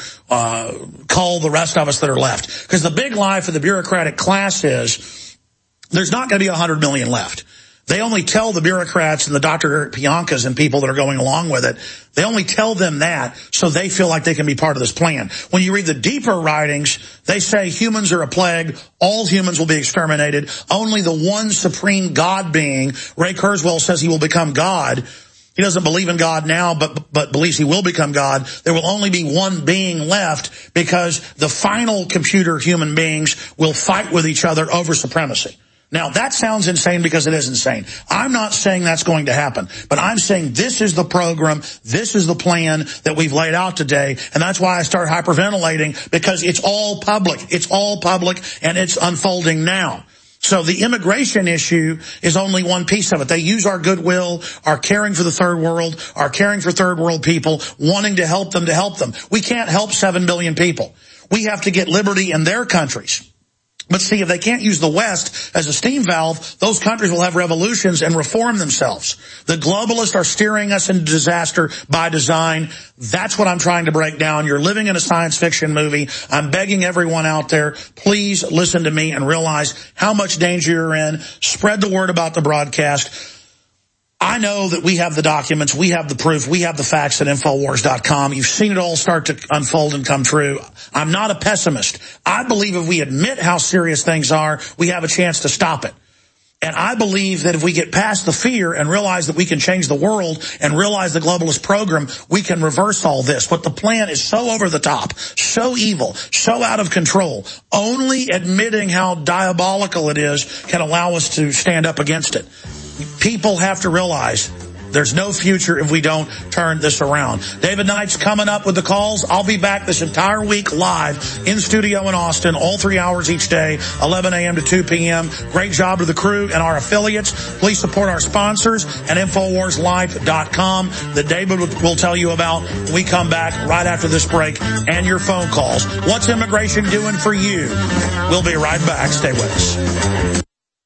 cull the rest of us that are left. Because the big lie for the bureaucratic class is there's not going to be 100 million left. They only tell the bureaucrats and the Dr. Eric Piancas and people that are going along with it, they only tell them that so they feel like they can be part of this plan. When you read the deeper writings, they say humans are a plague, all humans will be exterminated, only the one supreme God being, Ray Kurzweil says he will become God. He doesn't believe in God now, but believes he will become God. There will only be one being left because the final computer human beings will fight with each other over supremacy. Now, that sounds insane because it is insane. I'm not saying that's going to happen, but I'm saying this is the program, this is the plan that we've laid out today, and that's why I start hyperventilating, because it's all public. It's all public, and it's unfolding now. So the immigration issue is only one piece of it. They use our goodwill, our caring for the third world, our caring for third world people, wanting to help them. We can't help 7 billion people. We have to get liberty in their countries. But see, if they can't use the West as a steam valve, those countries will have revolutions and reform themselves. The globalists are steering us into disaster by design. That's what I'm trying to break down. You're living in a science fiction movie. I'm begging everyone out there, please listen to me and realize how much danger you're in. Spread the word about the broadcast. I know that we have the documents, we have the proof, we have the facts at Infowars.com. You've seen it all start to unfold and come true. I'm not a pessimist. I believe if we admit how serious things are, we have a chance to stop it. And I believe that if we get past the fear and realize that we can change the world and realize the globalist program, we can reverse all this. But the plan is so over the top, so evil, so out of control. Only admitting how diabolical it is can allow us to stand up against it. People have to realize there's no future if we don't turn this around. David Knight's coming up with the calls. I'll be back this entire week live in studio in Austin, all 3 hours each day, 11 a.m. to 2 p.m. Great job to the crew and our affiliates. Please support our sponsors at InfoWarsLife.com that David will tell you about when we come back right after this break, and your phone calls. What's immigration doing for you? We'll be right back. Stay with us.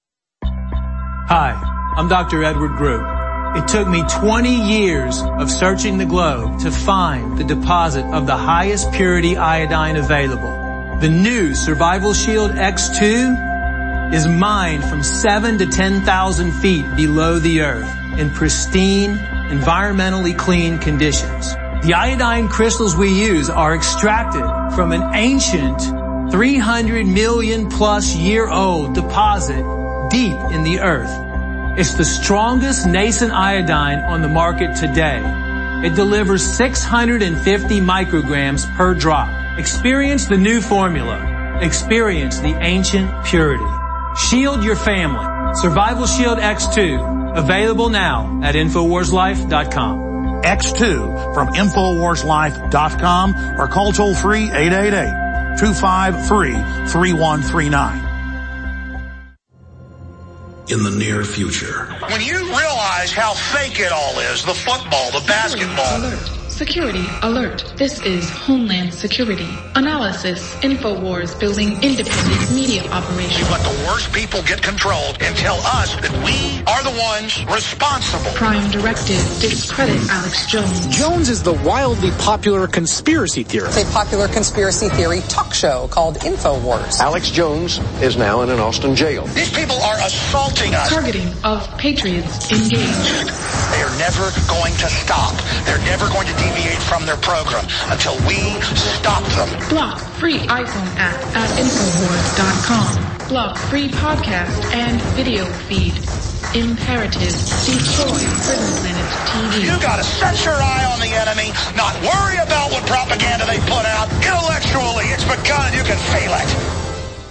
Hi, I'm Dr. Edward Group. It took me 20 years of searching the globe to find the deposit of the highest purity iodine available. The new Survival Shield X2 is mined from 7 to 10,000 feet below the earth in pristine, environmentally clean conditions. The iodine crystals we use are extracted from an ancient 300 million plus year old deposit deep in the earth. It's the strongest nascent iodine on the market today. It delivers 650 micrograms per drop. Experience the new formula. Experience the ancient purity. Shield your family. Survival Shield X2. Available now at InfoWarsLife.com. X2 from InfoWarsLife.com or call toll free 888-253-3139. In the near future. When you realize how fake it all is, the football, the basketball. Alert. Security alert. This is Homeland Security. Analysis. InfoWars building independent media operation. We let the worst people get control and tell us that we are the ones responsible. Prime Directive. Discredit Alex Jones. Jones is the wildly popular conspiracy theorist. It's a popular conspiracy theory talk show called InfoWars. Alex Jones is now in an Austin jail. These people are assaulting us. Targeting of patriots engaged. They are never going to stop. They're never going to deviate from their program until we stop them. Block free iPhone app at Infowars.com. Block free podcast and video feed. Imperative. Destroy Prison Planet TV. You gotta set your eye on the enemy, not worry about what propaganda they put out. Intellectually, it's begun. You can feel it.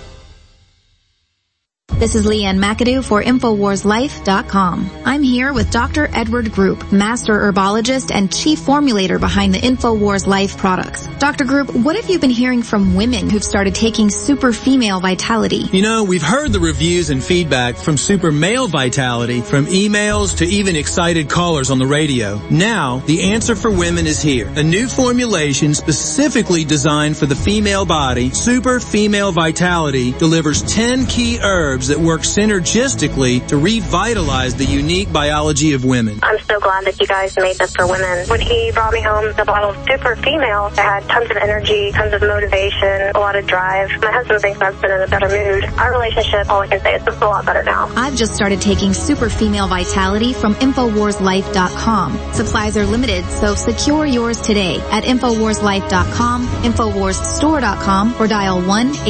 This is Leanne McAdoo for InfoWarsLife.com. I'm here with Dr. Edward Group, master herbologist and chief formulator behind the InfoWars Life products. Dr. Group, what have you been hearing from women who've started taking Super Female Vitality? You know, we've heard the reviews and feedback from Super Male Vitality, from emails to even excited callers on the radio. Now, the answer for women is here. A new formulation specifically designed for the female body, Super Female Vitality, delivers 10 key herbs that work synergistically to revitalize the unique biology of women. I'm so glad that you guys made this for women. When he brought me home the bottle of Super Female, it had tons of energy, tons of motivation, a lot of drive. My husband thinks I've been in a better mood. Our relationship, all I can say, is just a lot better now. I've just started taking Super Female Vitality from InfoWarsLife.com. Supplies are limited, so secure yours today at InfoWarsLife.com, InfoWarsStore.com, or dial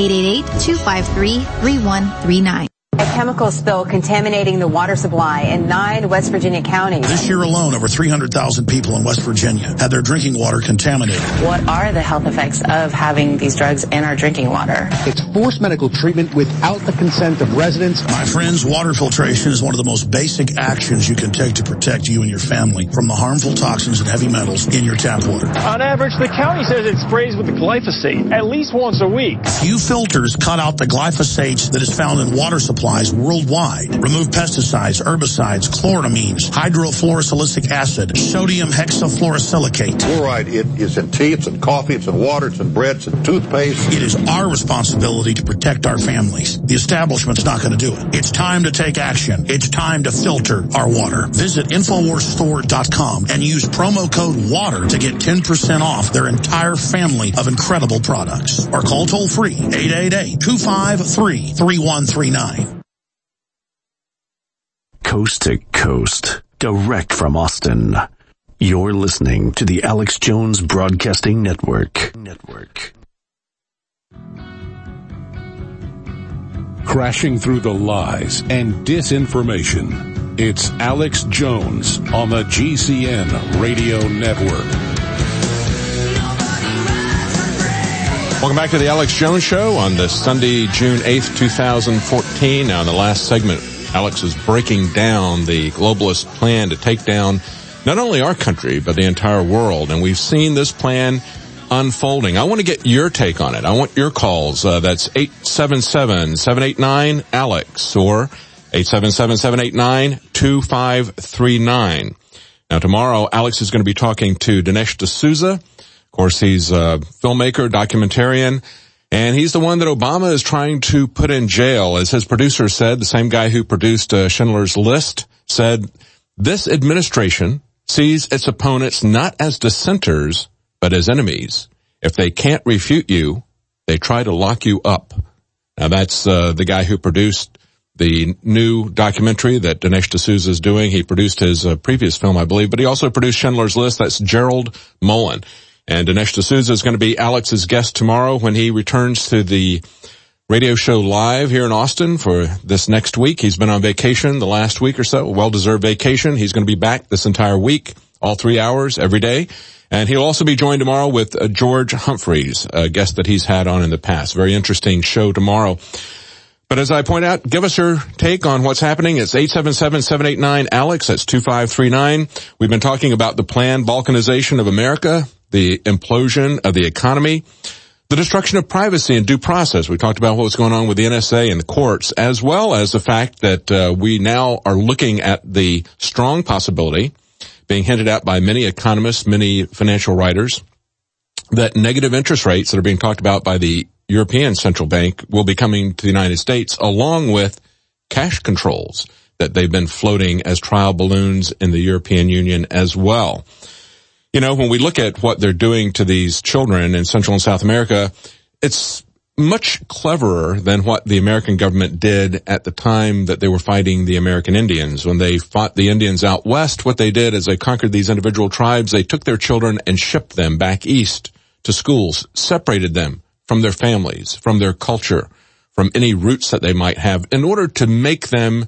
1-888-253-3139. A chemical spill contaminating the water supply in 9 West Virginia counties. This year alone, over 300,000 people in West Virginia had their drinking water contaminated. What are the health effects of having these drugs in our drinking water? It's forced medical treatment without the consent of residents. My friends, water filtration is one of the most basic actions you can take to protect you and your family from the harmful toxins and heavy metals in your tap water. On average, the county says it sprays with the glyphosate at least once a week. Few filters cut out the glyphosate that is found in water supplies worldwide. Remove pesticides, herbicides, chloramines, hydrofluorosilicic acid, sodium hexafluorosilicate. Fluoride, it is in tea, it's in coffee, it's in water, it's in bread, it's in toothpaste. It is our responsibility to protect our families. The establishment's not going to do it. It's time to take action. It's time to filter our water. Visit InfoWarsStore.com and use promo code WATER to get 10% off their entire family of incredible products. Or call toll free 888-253-3139. Coast to coast, direct from Austin. You're listening to the Alex Jones Broadcasting Network. crashing through the lies and disinformation. It's Alex Jones on the GCN Radio Network. Welcome back to the Alex Jones Show on this Sunday, June 8th, 2014. Now, in the last segment, Alex is breaking down the globalist plan to take down not only our country, but the entire world. And we've seen this plan unfolding. I want to get your take on it. I want your calls. That's 877-789-ALEX or 877-789-2539. Now, tomorrow, Alex is going to be talking to Dinesh D'Souza. Of course, he's a filmmaker, documentarian, and he's the one that Obama is trying to put in jail. As his producer said, the same guy who produced Schindler's List said, this administration sees its opponents not as dissenters, but as enemies. If they can't refute you, they try to lock you up. Now, that's the guy who produced the new documentary that Dinesh D'Souza is doing. He produced his previous film, I believe, but he also produced Schindler's List. That's Gerald Mullen. And Dinesh D'Souza is going to be Alex's guest tomorrow when he returns to the radio show live here in Austin for this next week. He's been on vacation the last week or so, a well-deserved vacation. He's going to be back this entire week, all 3 hours every day. And he'll also be joined tomorrow with George Humphreys, a guest that he's had on in the past. Very interesting show tomorrow. But as I point out, give us your take on what's happening. It's 877-789-ALEX. That's 2539. We've been talking about the planned balkanization of America, the implosion of the economy, the destruction of privacy and due process. We talked about what was going on with the NSA and the courts, as well as the fact that we now are looking at the strong possibility being hinted at by many economists, many financial writers, that negative interest rates that are being talked about by the European Central Bank will be coming to the United States, along with cash controls that they've been floating as trial balloons in the European Union as well. You know, when we look at what they're doing to these children in Central and South America, it's much cleverer than what the American government did at the time that they were fighting the American Indians. When they fought the Indians out west, what they did is they conquered these individual tribes. They took their children and shipped them back east to schools, separated them from their families, from their culture, from any roots that they might have, in order to make them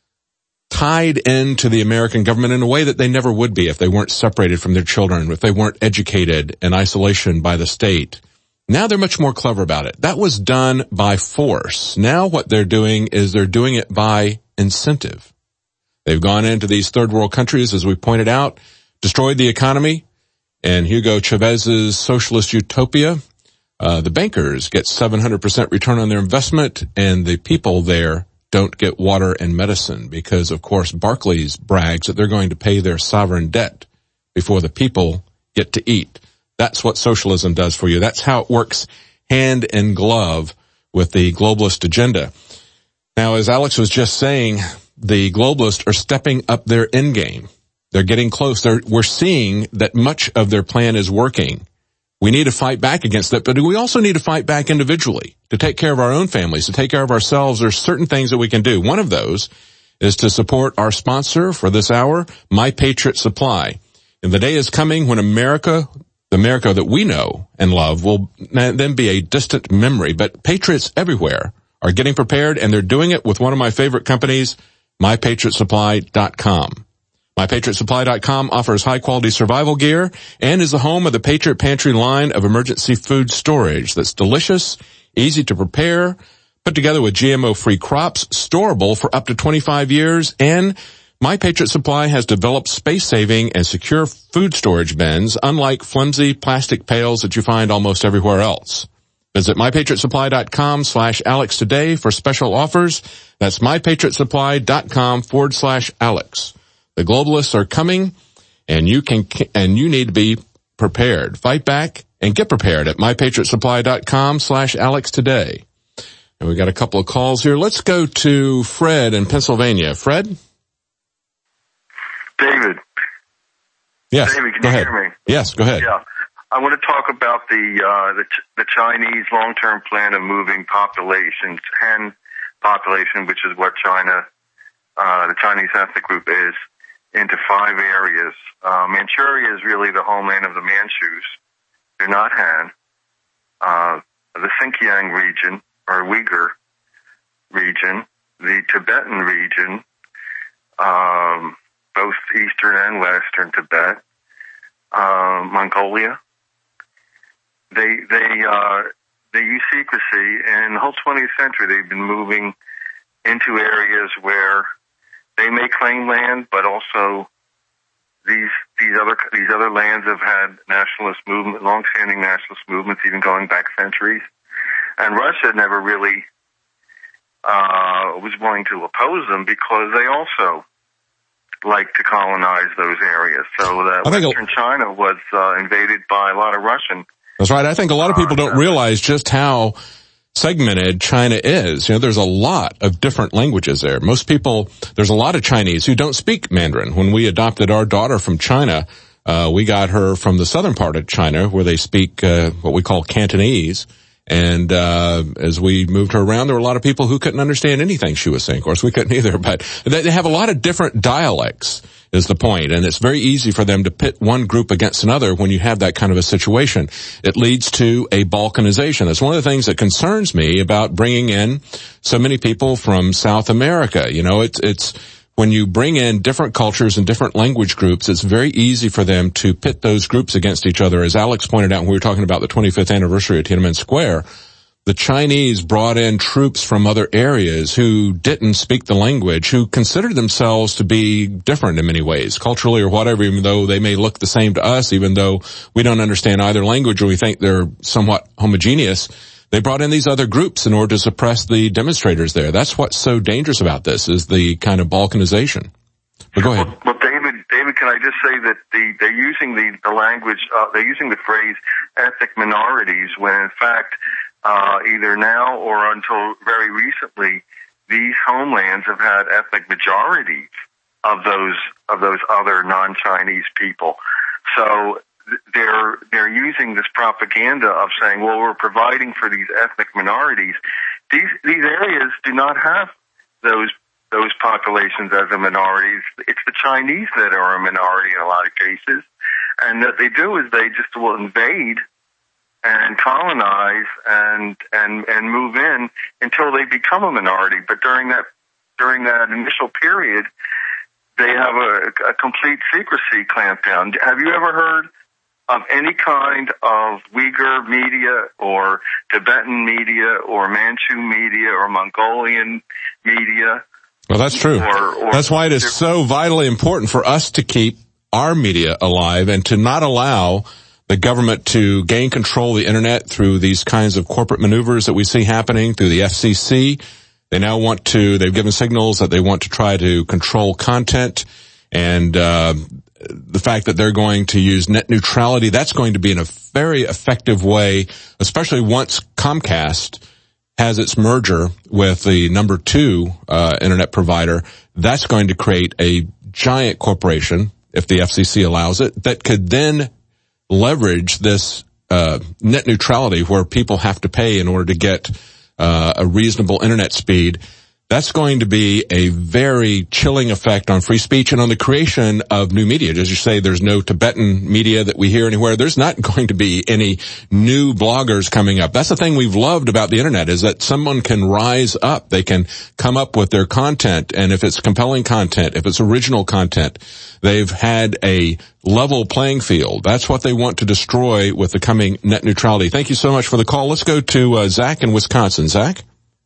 tied into the American government in a way that they never would be if they weren't separated from their children, if they weren't educated in isolation by the state. Now they're much more clever about it. That was done by force. Now what they're doing is they're doing it by incentive. They've gone into these third world countries, as we pointed out, destroyed the economy, and Hugo Chavez's socialist utopia. The bankers get 700% return on their investment, and the people there don't get water and medicine because, of course, Barclays brags that they're going to pay their sovereign debt before the people get to eat. That's what socialism does for you. That's how it works hand in glove with the globalist agenda. Now, as Alex was just saying, the globalists are stepping up their end game. They're getting close. We're seeing that much of their plan is working. We need to fight back against that, but we also need to fight back individually to take care of our own families, to take care of ourselves. There's certain things that we can do. One of those is to support our sponsor for this hour, My Patriot Supply. And the day is coming when America, the America that we know and love, will then be a distant memory. But patriots everywhere are getting prepared, and they're doing it with one of my favorite companies, MyPatriotSupply.com. MyPatriotSupply.com offers high-quality survival gear and is the home of the Patriot Pantry line of emergency food storage that's delicious, easy to prepare, put together with GMO-free crops, storable for up to 25 years, and My Patriot Supply has developed space-saving and secure food storage bins, unlike flimsy plastic pails that you find almost everywhere else. Visit MyPatriotSupply.com/Alex today for special offers. That's MyPatriotSupply.com/Alex. The globalists are coming, and you need to be prepared. Fight back and get prepared at MyPatriotSupply.com/Alex today. And we got a couple of calls here. Let's go to Fred in Pennsylvania. Fred? David. Yes. David, can go you ahead. hear me? Yes, go ahead. Yeah. I want to talk about the Chinese long-term plan of moving population, which is what China, the Chinese ethnic group is, into 5 areas. Manchuria is really the homeland of the Manchus. They're not Han. The Xinjiang region, or Uyghur, region, the Tibetan region, both eastern and western Tibet, Mongolia. They use secrecy, and the whole 20th century they've been moving into areas where they may claim land, but also these other lands have had nationalist movement, long-standing nationalist movements, even going back centuries. And Russia never really was willing to oppose them because they also like to colonize those areas. So that Western China was invaded by a lot of Russian. That's right. I think a lot of people don't realize just how segmented China is. You know, there's a lot of different languages there. Most people, there's a lot of Chinese who don't speak Mandarin. When we adopted our daughter from China, we got her from the southern part of China where they speak what we call Cantonese. And as we moved her around, there were a lot of people who couldn't understand anything she was saying. Of course, we couldn't either, but they have a lot of different dialects is the point. And it's very easy for them to pit one group against another when you have that kind of a situation. It leads to a balkanization. That's one of the things that concerns me about bringing in so many people from South America. You know, it's when you bring in different cultures and different language groups, it's very easy for them to pit those groups against each other. As Alex pointed out when we were talking about the 25th anniversary of Tiananmen Square, the Chinese brought in troops from other areas who didn't speak the language, who considered themselves to be different in many ways, culturally or whatever, even though they may look the same to us, even though we don't understand either language or we think they're somewhat homogeneous. They brought in these other groups in order to suppress the demonstrators there. That's what's so dangerous about this, is the kind of balkanization. But go ahead. Well, David, can I just say that they're using the language, they're using the phrase ethnic minorities when in fact, either now or until very recently, these homelands have had ethnic majorities of those other non-Chinese people. So they're using this propaganda of saying, well, we're providing for these ethnic minorities. These areas do not have those populations as a minority. It's the Chinese that are a minority in a lot of cases. And what they do is they just will invade and colonize and move in until they become a minority. But during that initial period, they have a complete secrecy clampdown. Have you ever heard of any kind of Uyghur media or Tibetan media or Manchu media or Mongolian media? Well, that's true. That's why it is so vitally important for us to keep our media alive and to not allow the government to gain control of the internet through these kinds of corporate maneuvers that we see happening through the FCC. They now they've given signals that they want to try to control content, and the fact that they're going to use net neutrality, that's going to be in a very effective way, especially once Comcast has its merger with the number 2 internet provider. That's going to create a giant corporation, if the FCC allows it, that could then leverage this net neutrality where people have to pay in order to get a reasonable internet speed. That's going to be a very chilling effect on free speech and on the creation of new media. As you say, there's no Tibetan media that we hear anywhere. There's not going to be any new bloggers coming up. That's the thing we've loved about the internet, is that someone can rise up. They can come up with their content, and if it's compelling content, if it's original content, they've had a level playing field. That's what they want to destroy with the coming net neutrality. Thank you so much for the call. Let's go to Zach in Wisconsin. Zach?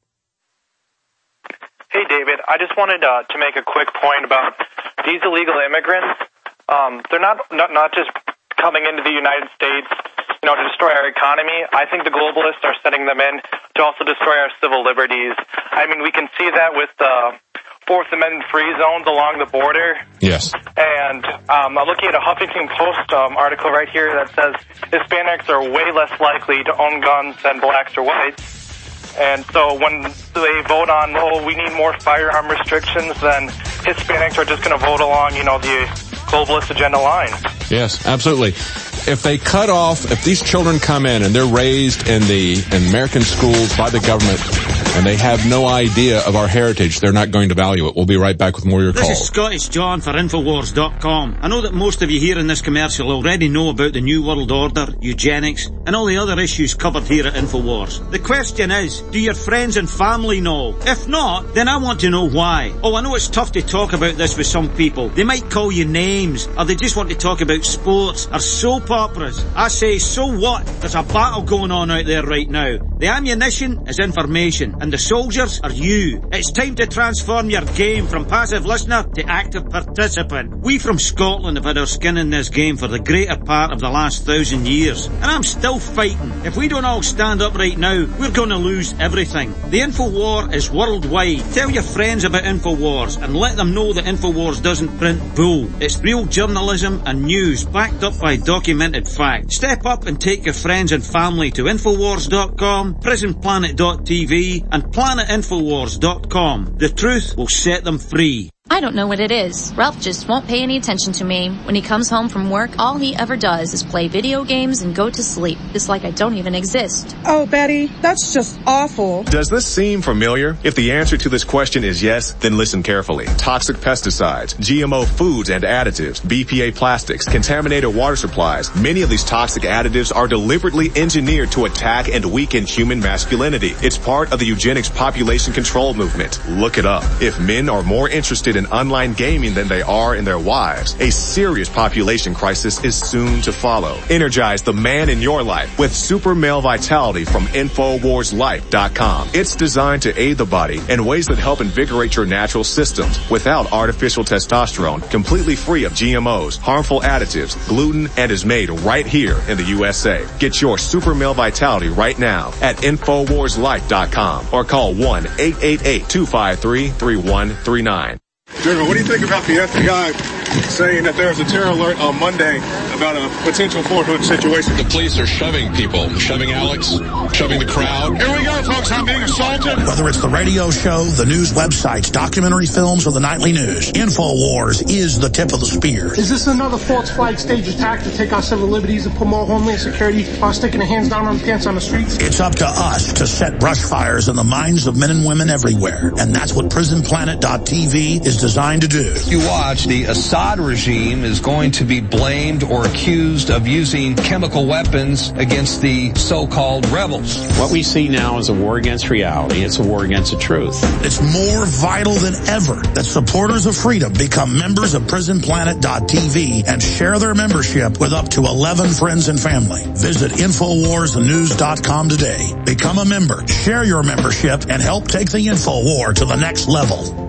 Hey, David. I just wanted to make a quick point about these illegal immigrants. They're not just coming into the United States, to destroy our economy. I think the globalists are sending them in to also destroy our civil liberties. I mean, we can see that with the Fourth Amendment free zones along the border. Yes. And I'm looking at a Huffington Post article right here that says Hispanics are way less likely to own guns than blacks or whites. And so when they vote on, we need more firearm restrictions, then Hispanics are just going to vote along, the globalist agenda line. Yes, absolutely. If these children come in and they're raised in American schools by the government, and they have no idea of our heritage, they're not going to value it. We'll be right back with more of your calls. This is Scottish John for Infowars.com. I know that most of you here in this commercial already know about the New World Order, eugenics, and all the other issues covered here at Infowars. The question is, do your friends and family know? If not, then I want to know why. Oh, I know it's tough to talk about this with some people. They might call you names, or they just want to talk about sports or soap operas. I say, so what? There's a battle going on out there right now. The ammunition is information, and the soldiers are you. It's time to transform your game from passive listener to active participant. We from Scotland have had our skin in this game for the greater part of the last 1,000 years, and I'm still fighting. If we don't all stand up right now, we're going to lose everything. The InfoWar is worldwide. Tell your friends about InfoWars and let them know that InfoWars doesn't print bull. It's real journalism and news backed up by documented fact. Step up and take your friends and family to Infowars.com, PrisonPlanet.tv, and PlanetInfowars.com. The truth will set them free. I don't know what it is. Ralph just won't pay any attention to me. When he comes home from work, all he ever does is play video games and go to sleep. It's like I don't even exist. Oh, Betty, that's just awful. Does this seem familiar? If the answer to this question is yes, then listen carefully. Toxic pesticides, GMO foods and additives, BPA plastics, contaminated water supplies. Many of these toxic additives are deliberately engineered to attack and weaken human masculinity. It's part of the eugenics population control movement. Look it up. If men are more interested in online gaming than they are in their wives, a serious population crisis is soon to follow. Energize the man in your life with Super Male Vitality from InfoWarsLife.com. It's designed to aid the body in ways that help invigorate your natural systems without artificial testosterone, completely free of GMOs, harmful additives, gluten, and is made right here in the USA. Get your Super Male Vitality right now at InfoWarsLife.com or call 1-888-253-3139. General, what do you think about the FBI saying that there's a terror alert on Monday about a potential Fort Hood situation? The police are shoving people, shoving Alex, shoving the crowd. Here we go, folks. I'm being assaulted. Whether it's the radio show, the news websites, documentary films, or the nightly news, InfoWars is the tip of the spear. Is this another false flag stage attack to take our civil liberties and put more homeland security while sticking their hands down on the pants on the streets? It's up to us to set brush fires in the minds of men and women everywhere, and that's what PrisonPlanet.tv is designed to do. You watch, the Assad regime is going to be blamed or accused of using chemical weapons against the so-called rebels. What we see now is a war against reality. It's a war against the truth. It's more vital than ever that supporters of freedom become members of PrisonPlanet.tv and share their membership with up to 11 friends and family. Visit InfoWarsNews.com today. Become a member, share your membership, and help take the InfoWar to the next level.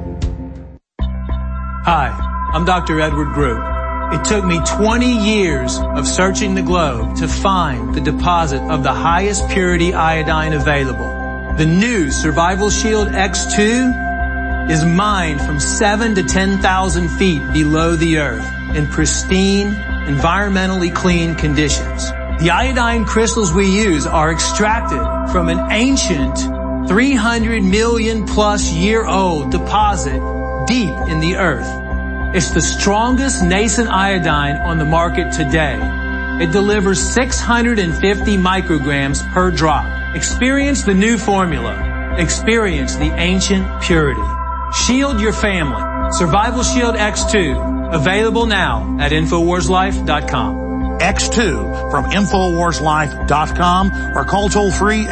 Hi, I'm Dr. Edward Group. It took me 20 years of searching the globe to find the deposit of the highest purity iodine available. The new Survival Shield X2 is mined from 7 to 10,000 feet below the earth in pristine, environmentally clean conditions. The iodine crystals we use are extracted from an ancient 300 million plus year old deposit deep in the earth. It's the strongest nascent iodine on the market today. It delivers 650 micrograms per drop. Experience the new formula. Experience the ancient purity. Shield your family. Survival Shield X2. Available now at InfoWarsLife.com. X2 from InfoWarsLife.com or call toll free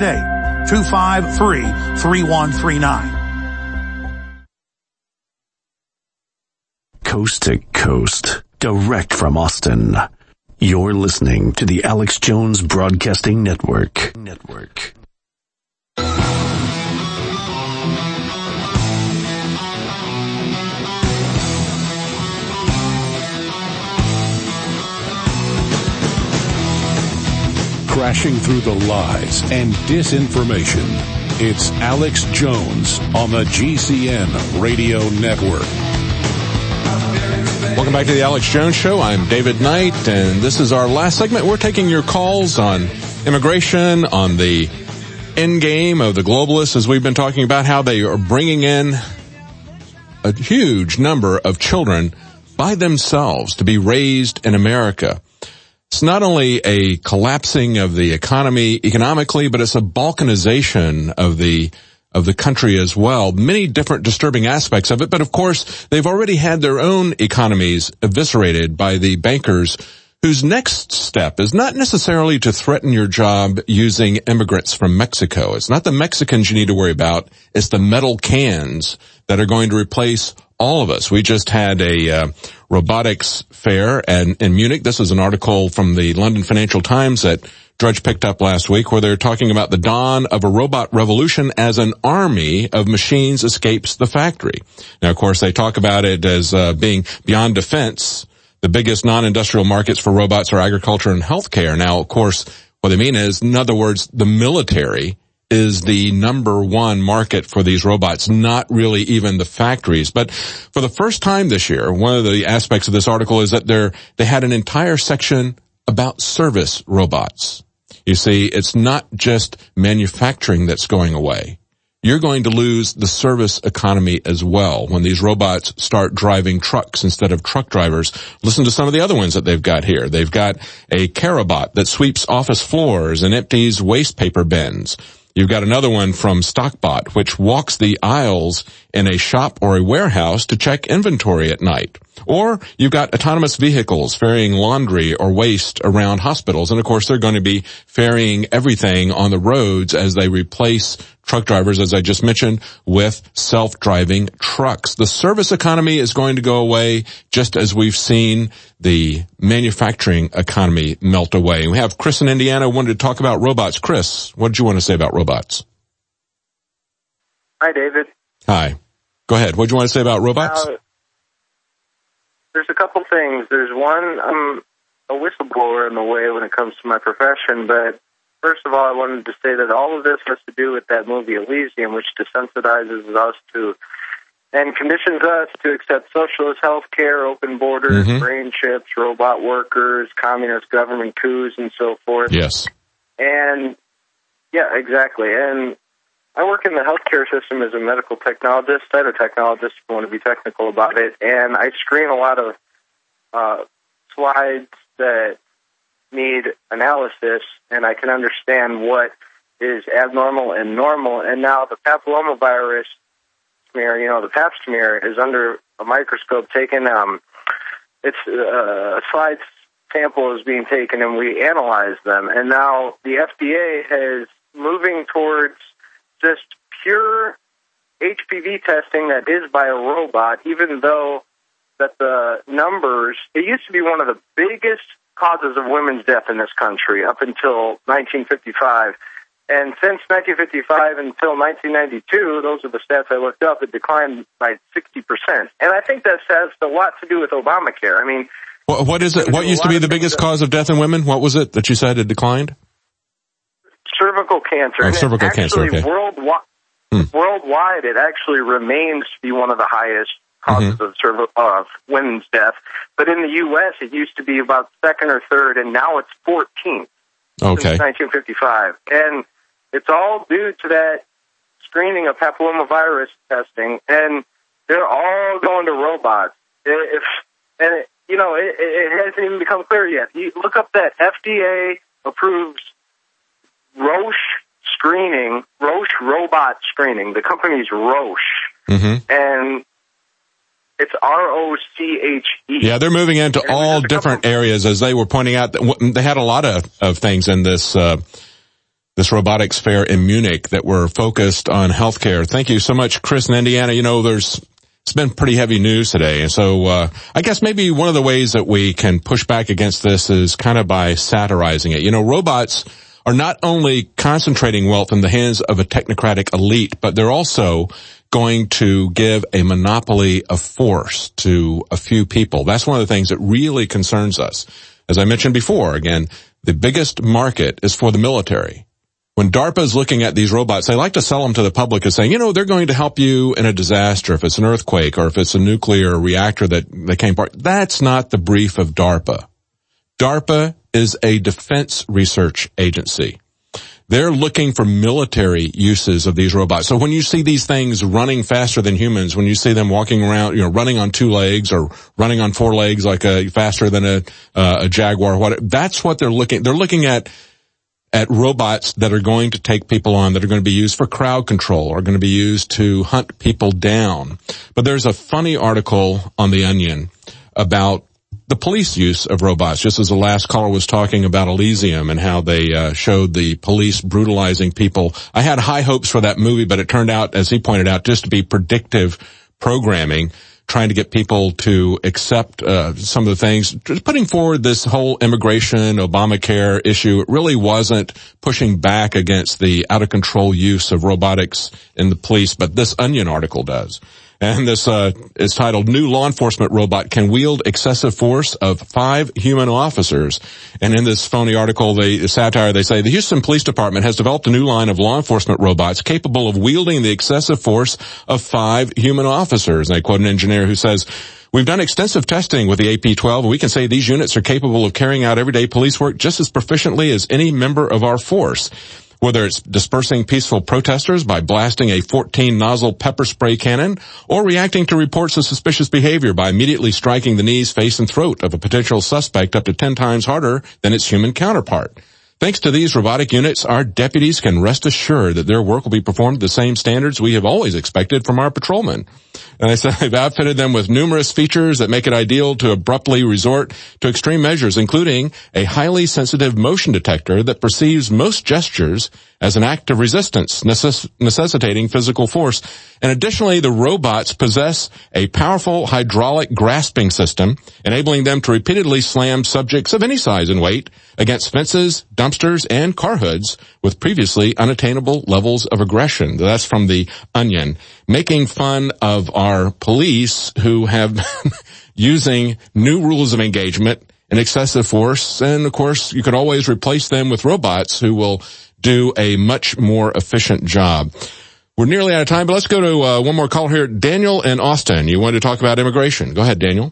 888-253-3139. Coast to coast, direct from Austin. You're listening to the Alex Jones Broadcasting Network. Crashing through the lies and disinformation. It's Alex Jones on the GCN Radio Network. Welcome back to the Alex Jones Show. I'm David Knight, and this is our last segment. We're taking your calls on immigration, on the end game of the globalists, as we've been talking about how they are bringing in a huge number of children by themselves to be raised in America. It's not only a collapsing of the economy economically, but it's a balkanization of the of the country as well. Many different disturbing aspects of it, but of course, they've already had their own economies eviscerated by the bankers whose next step is not necessarily to threaten your job using immigrants from Mexico. It's not the Mexicans you need to worry about. It's the metal cans that are going to replace all of us. We just had a robotics fair in Munich. This is an article from the London Financial Times that Drudge picked up last week, where they're talking about the dawn of a robot revolution as an army of machines escapes the factory. Now, of course, they talk about it as being beyond defense. The biggest non-industrial markets for robots are agriculture and healthcare. Now, of course, what they mean is, in other words, the military is the number one market for these robots, not really even the factories. But for the first time this year, one of the aspects of this article is that they had an entire section about service robots. You see, it's not just manufacturing that's going away. You're going to lose the service economy as well when these robots start driving trucks instead of truck drivers. Listen to some of the other ones that they've got here. They've got a Carabot that sweeps office floors and empties waste paper bins. You've got another one from Stockbot, which walks the aisles in a shop or a warehouse to check inventory at night. Or you've got autonomous vehicles ferrying laundry or waste around hospitals. And of course, they're going to be ferrying everything on the roads as they replace truck drivers, as I just mentioned, with self-driving trucks. The service economy is going to go away, just as we've seen the manufacturing economy melt away. We have Chris in Indiana who wanted to talk about robots. Chris, what did you want to say about robots? Hi, David. Hi. Go ahead. What did you want to say about robots? There's a couple things. There's one, I'm a whistleblower in a way when it comes to my profession, but first of all, I wanted to say that all of this has to do with that movie Elysium, which desensitizes us to and conditions us to accept socialist health care, open borders, brain chips, robot workers, communist government coups, and so forth. Yes. And, yeah, exactly. And I work in the healthcare system as a medical technologist, cytotechnologist, if you want to be technical about it, and I screen a lot of slides that need analysis, and I can understand what is abnormal and normal. And now the papillomavirus smear, the pap smear, is under a microscope taken. It's a slide sample is being taken, and we analyze them. And now the FDA is moving towards just pure HPV testing that is by a robot, even though that the numbers, it used to be one of the biggest causes of women's death in this country up until 1955. And since 1955 until 1992, those are the stats I looked up, it declined by 60%. And I think that has a lot to do with Obamacare. I mean, what is it? What used to be the biggest cause of death in women? What was it that you said had declined? Cervical cancer. Oh, cervical cancer, okay. Worldwide, it actually remains to be one of the highest causes of women's death. But in the U.S., it used to be about second or third, and now it's 14th since 1955. And it's all due to that screening of papillomavirus testing, and they're all going to robots. It hasn't even become clear yet. You look up that FDA approves Roche screening, Roche robot screening. The company's Roche, and it's ROCHE. Yeah, they're moving into all different areas, as they were pointing out. They had a lot of things in this robotics fair in Munich that were focused on healthcare. Thank you so much, Chris in Indiana. It's been pretty heavy news today, and so I guess maybe one of the ways that we can push back against this is kind of by satirizing it. Robots are not only concentrating wealth in the hands of a technocratic elite, but they're also going to give a monopoly of force to a few people. That's one of the things that really concerns us. As I mentioned before, again, the biggest market is for the military. When DARPA is looking at these robots, they like to sell them to the public as saying, they're going to help you in a disaster, if it's an earthquake or if it's a nuclear reactor that came apart. That's not the brief of DARPA. DARPA is a defense research agency. They're looking for military uses of these robots. So when you see these things running faster than humans, when you see them walking around, running on 2 legs or running on 4 legs faster than a Jaguar, that's what they're looking. They're looking at at robots that are going to take people on, that are going to be used for crowd control, or going to be used to hunt people down. But there's a funny article on The Onion about the police use of robots, just as the last caller was talking about Elysium and how they showed the police brutalizing people. I had high hopes for that movie, but it turned out, as he pointed out, just to be predictive programming, trying to get people to accept some of the things. Just putting forward this whole immigration, Obamacare issue, it really wasn't pushing back against the out-of-control use of robotics in the police, but this Onion article does. And this is titled, New Law Enforcement Robot Can Wield Excessive Force of 5 Human Officers. And in this phony article, the satire, they say, the Houston Police Department has developed a new line of law enforcement robots capable of wielding the excessive force of 5 human officers. And they quote an engineer who says, we've done extensive testing with the AP-12, and we can say these units are capable of carrying out everyday police work just as proficiently as any member of our force. Whether it's dispersing peaceful protesters by blasting a 14-nozzle pepper spray cannon, or reacting to reports of suspicious behavior by immediately striking the knees, face, and throat of a potential suspect up to 10 times harder than its human counterpart. Thanks to these robotic units, our deputies can rest assured that their work will be performed to the same standards we have always expected from our patrolmen. And they said they've outfitted them with numerous features that make it ideal to abruptly resort to extreme measures, including a highly sensitive motion detector that perceives most gestures as an act of resistance, necessitating physical force. And additionally, the robots possess a powerful hydraulic grasping system, enabling them to repeatedly slam subjects of any size and weight against fences, dumpsters, and car hoods with previously unattainable levels of aggression. That's from The Onion, making fun of our police who have been using new rules of engagement and excessive force. And, of course, you could always replace them with robots who will do a much more efficient job. We're nearly out of time, but let's go to one more call here. Daniel in Austin, you wanted to talk about immigration. Go ahead, Daniel.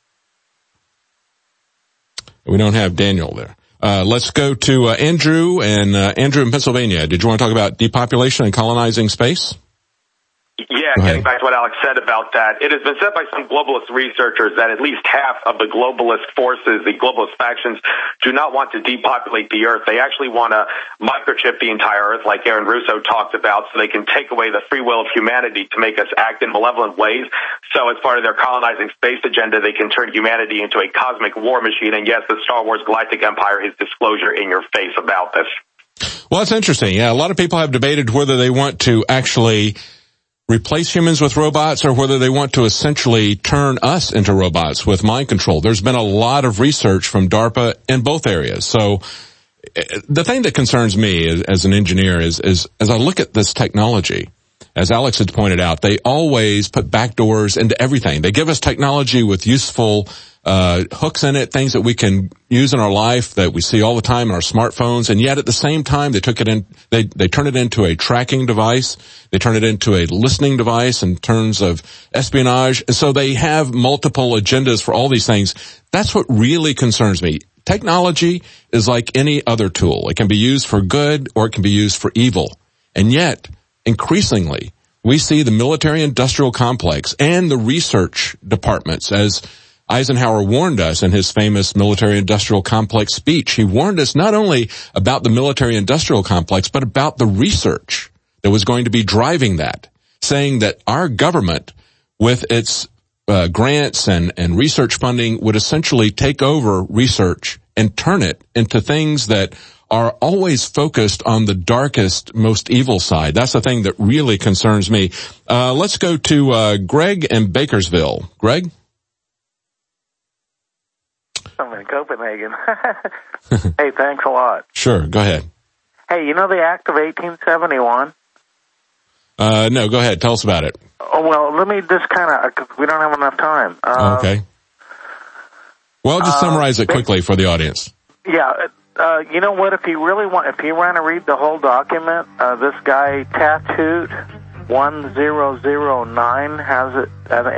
We don't have Daniel there. Let's go to Andrew and Andrew in Pennsylvania. Did you want to talk about depopulation and colonizing space? Yeah, getting back to what Alex said about that, it has been said by some globalist researchers that at least half of the globalist forces, the globalist factions, do not want to depopulate the earth. They actually want to microchip the entire earth, like Aaron Russo talked about, so they can take away the free will of humanity to make us act in malevolent ways. So as part of their colonizing space agenda, they can turn humanity into a cosmic war machine. And yes, the Star Wars Galactic Empire is disclosure in your face about this. Well, it's interesting. Yeah, a lot of people have debated whether they want to actually replace humans with robots or whether they want to essentially turn us into robots with mind control. There's been a lot of research from DARPA in both areas. So the thing that concerns me as an engineer is as I look at this technology, as Alex had pointed out, they always put backdoors into everything. They give us technology with useful hooks in it, things that we can use in our life that we see all the time in our smartphones, and yet at the same time they turn it into a tracking device, they turn it into a listening device in terms of espionage, and so they have multiple agendas for all these things. That's what really concerns me. Technology is like any other tool. It can be used for good or it can be used for evil. And yet, increasingly, we see the military-industrial complex and the research departments, as Eisenhower warned us in his famous military-industrial complex speech. He warned us not only about the military-industrial complex, but about the research that was going to be driving that, saying that our government, with its grants and research funding, would essentially take over research and turn it into things that are always focused on the darkest, most evil side. That's the thing that really concerns me. Let's go to Greg in Bakersville. Greg? I'm in Copenhagen. Hey, thanks a lot. Sure, go ahead. Hey, you know the Act of 1871? No, go ahead. Tell us about it. Oh, well, let me just we don't have enough time. Okay. Well, just summarize it quickly for the audience. Yeah, you know what? If you want to read the whole document, this guy Tattooed 1009 has it.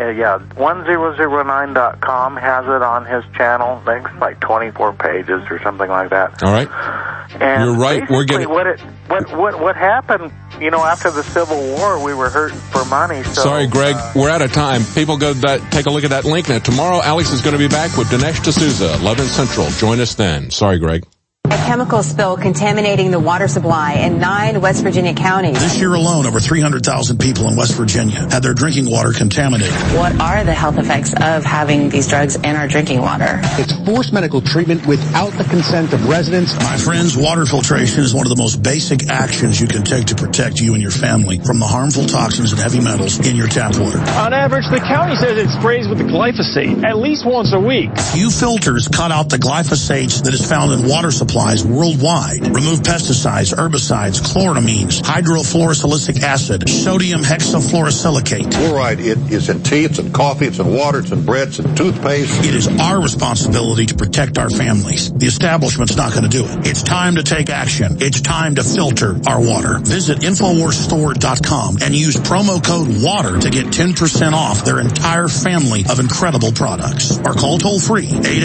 1009.com has it on his channel. I think it's like 24 pages or something like that. All right. And you're right. We're getting what happened. You know, after the Civil War, we were hurting for money. So, sorry, Greg, we're out of time. People go take a look at that link now. Tomorrow, Alex is going to be back with Dinesh D'Souza, 11 Central. Join us then. Sorry, Greg. A chemical spill contaminating the water supply in 9 West Virginia counties. This year alone, over 300,000 people in West Virginia had their drinking water contaminated. What are the health effects of having these drugs in our drinking water? It's forced medical treatment without the consent of residents. My friends, water filtration is one of the most basic actions you can take to protect you and your family from the harmful toxins and heavy metals in your tap water. On average, the county says it sprays with the glyphosate at least once a week. Few filters cut out the glyphosate that is found in water supplies worldwide. Remove pesticides, herbicides, chloramines, hydrofluorosilicic acid, sodium hexafluorosilicate. Fluoride, it is in tea, it's in coffee, it's in water, it's in bread, it's in toothpaste. It is our responsibility to protect our families. The establishment's not going to do it. It's time to take action. It's time to filter our water. Visit InfoWarsStore.com and use promo code WATER to get 10% off their entire family of incredible products. Or call toll-free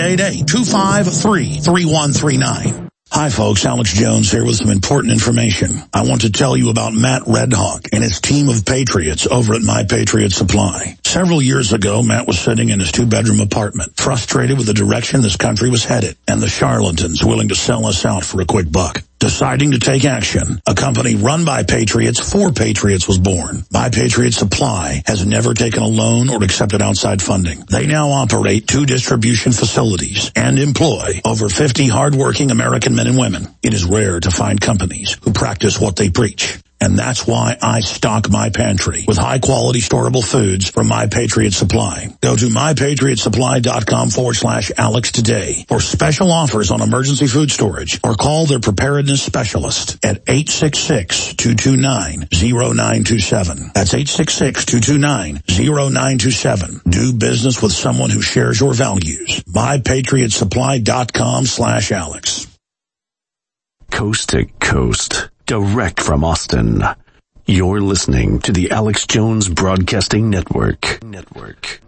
888-253-3139. Hi folks, Alex Jones here with some important information. I want to tell you about Matt Redhawk and his team of patriots over at My Patriot Supply. Several years ago, Matt was sitting in his 2-bedroom apartment, frustrated with the direction this country was headed and the charlatans willing to sell us out for a quick buck. Deciding to take action, a company run by patriots for patriots was born. My Patriot Supply has never taken a loan or accepted outside funding. They now operate 2 distribution facilities and employ over 50 hardworking American men and women. It is rare to find companies who practice what they preach. And that's why I stock my pantry with high-quality storable foods from My Patriot Supply. Go to mypatriotsupply.com/Alex today for special offers on emergency food storage or call their preparedness specialist at 866-229-0927. That's 866-229-0927. Do business with someone who shares your values. mypatriotsupply.com/Alex. Coast to coast. Direct from Austin. You're listening to the Alex Jones Broadcasting Network.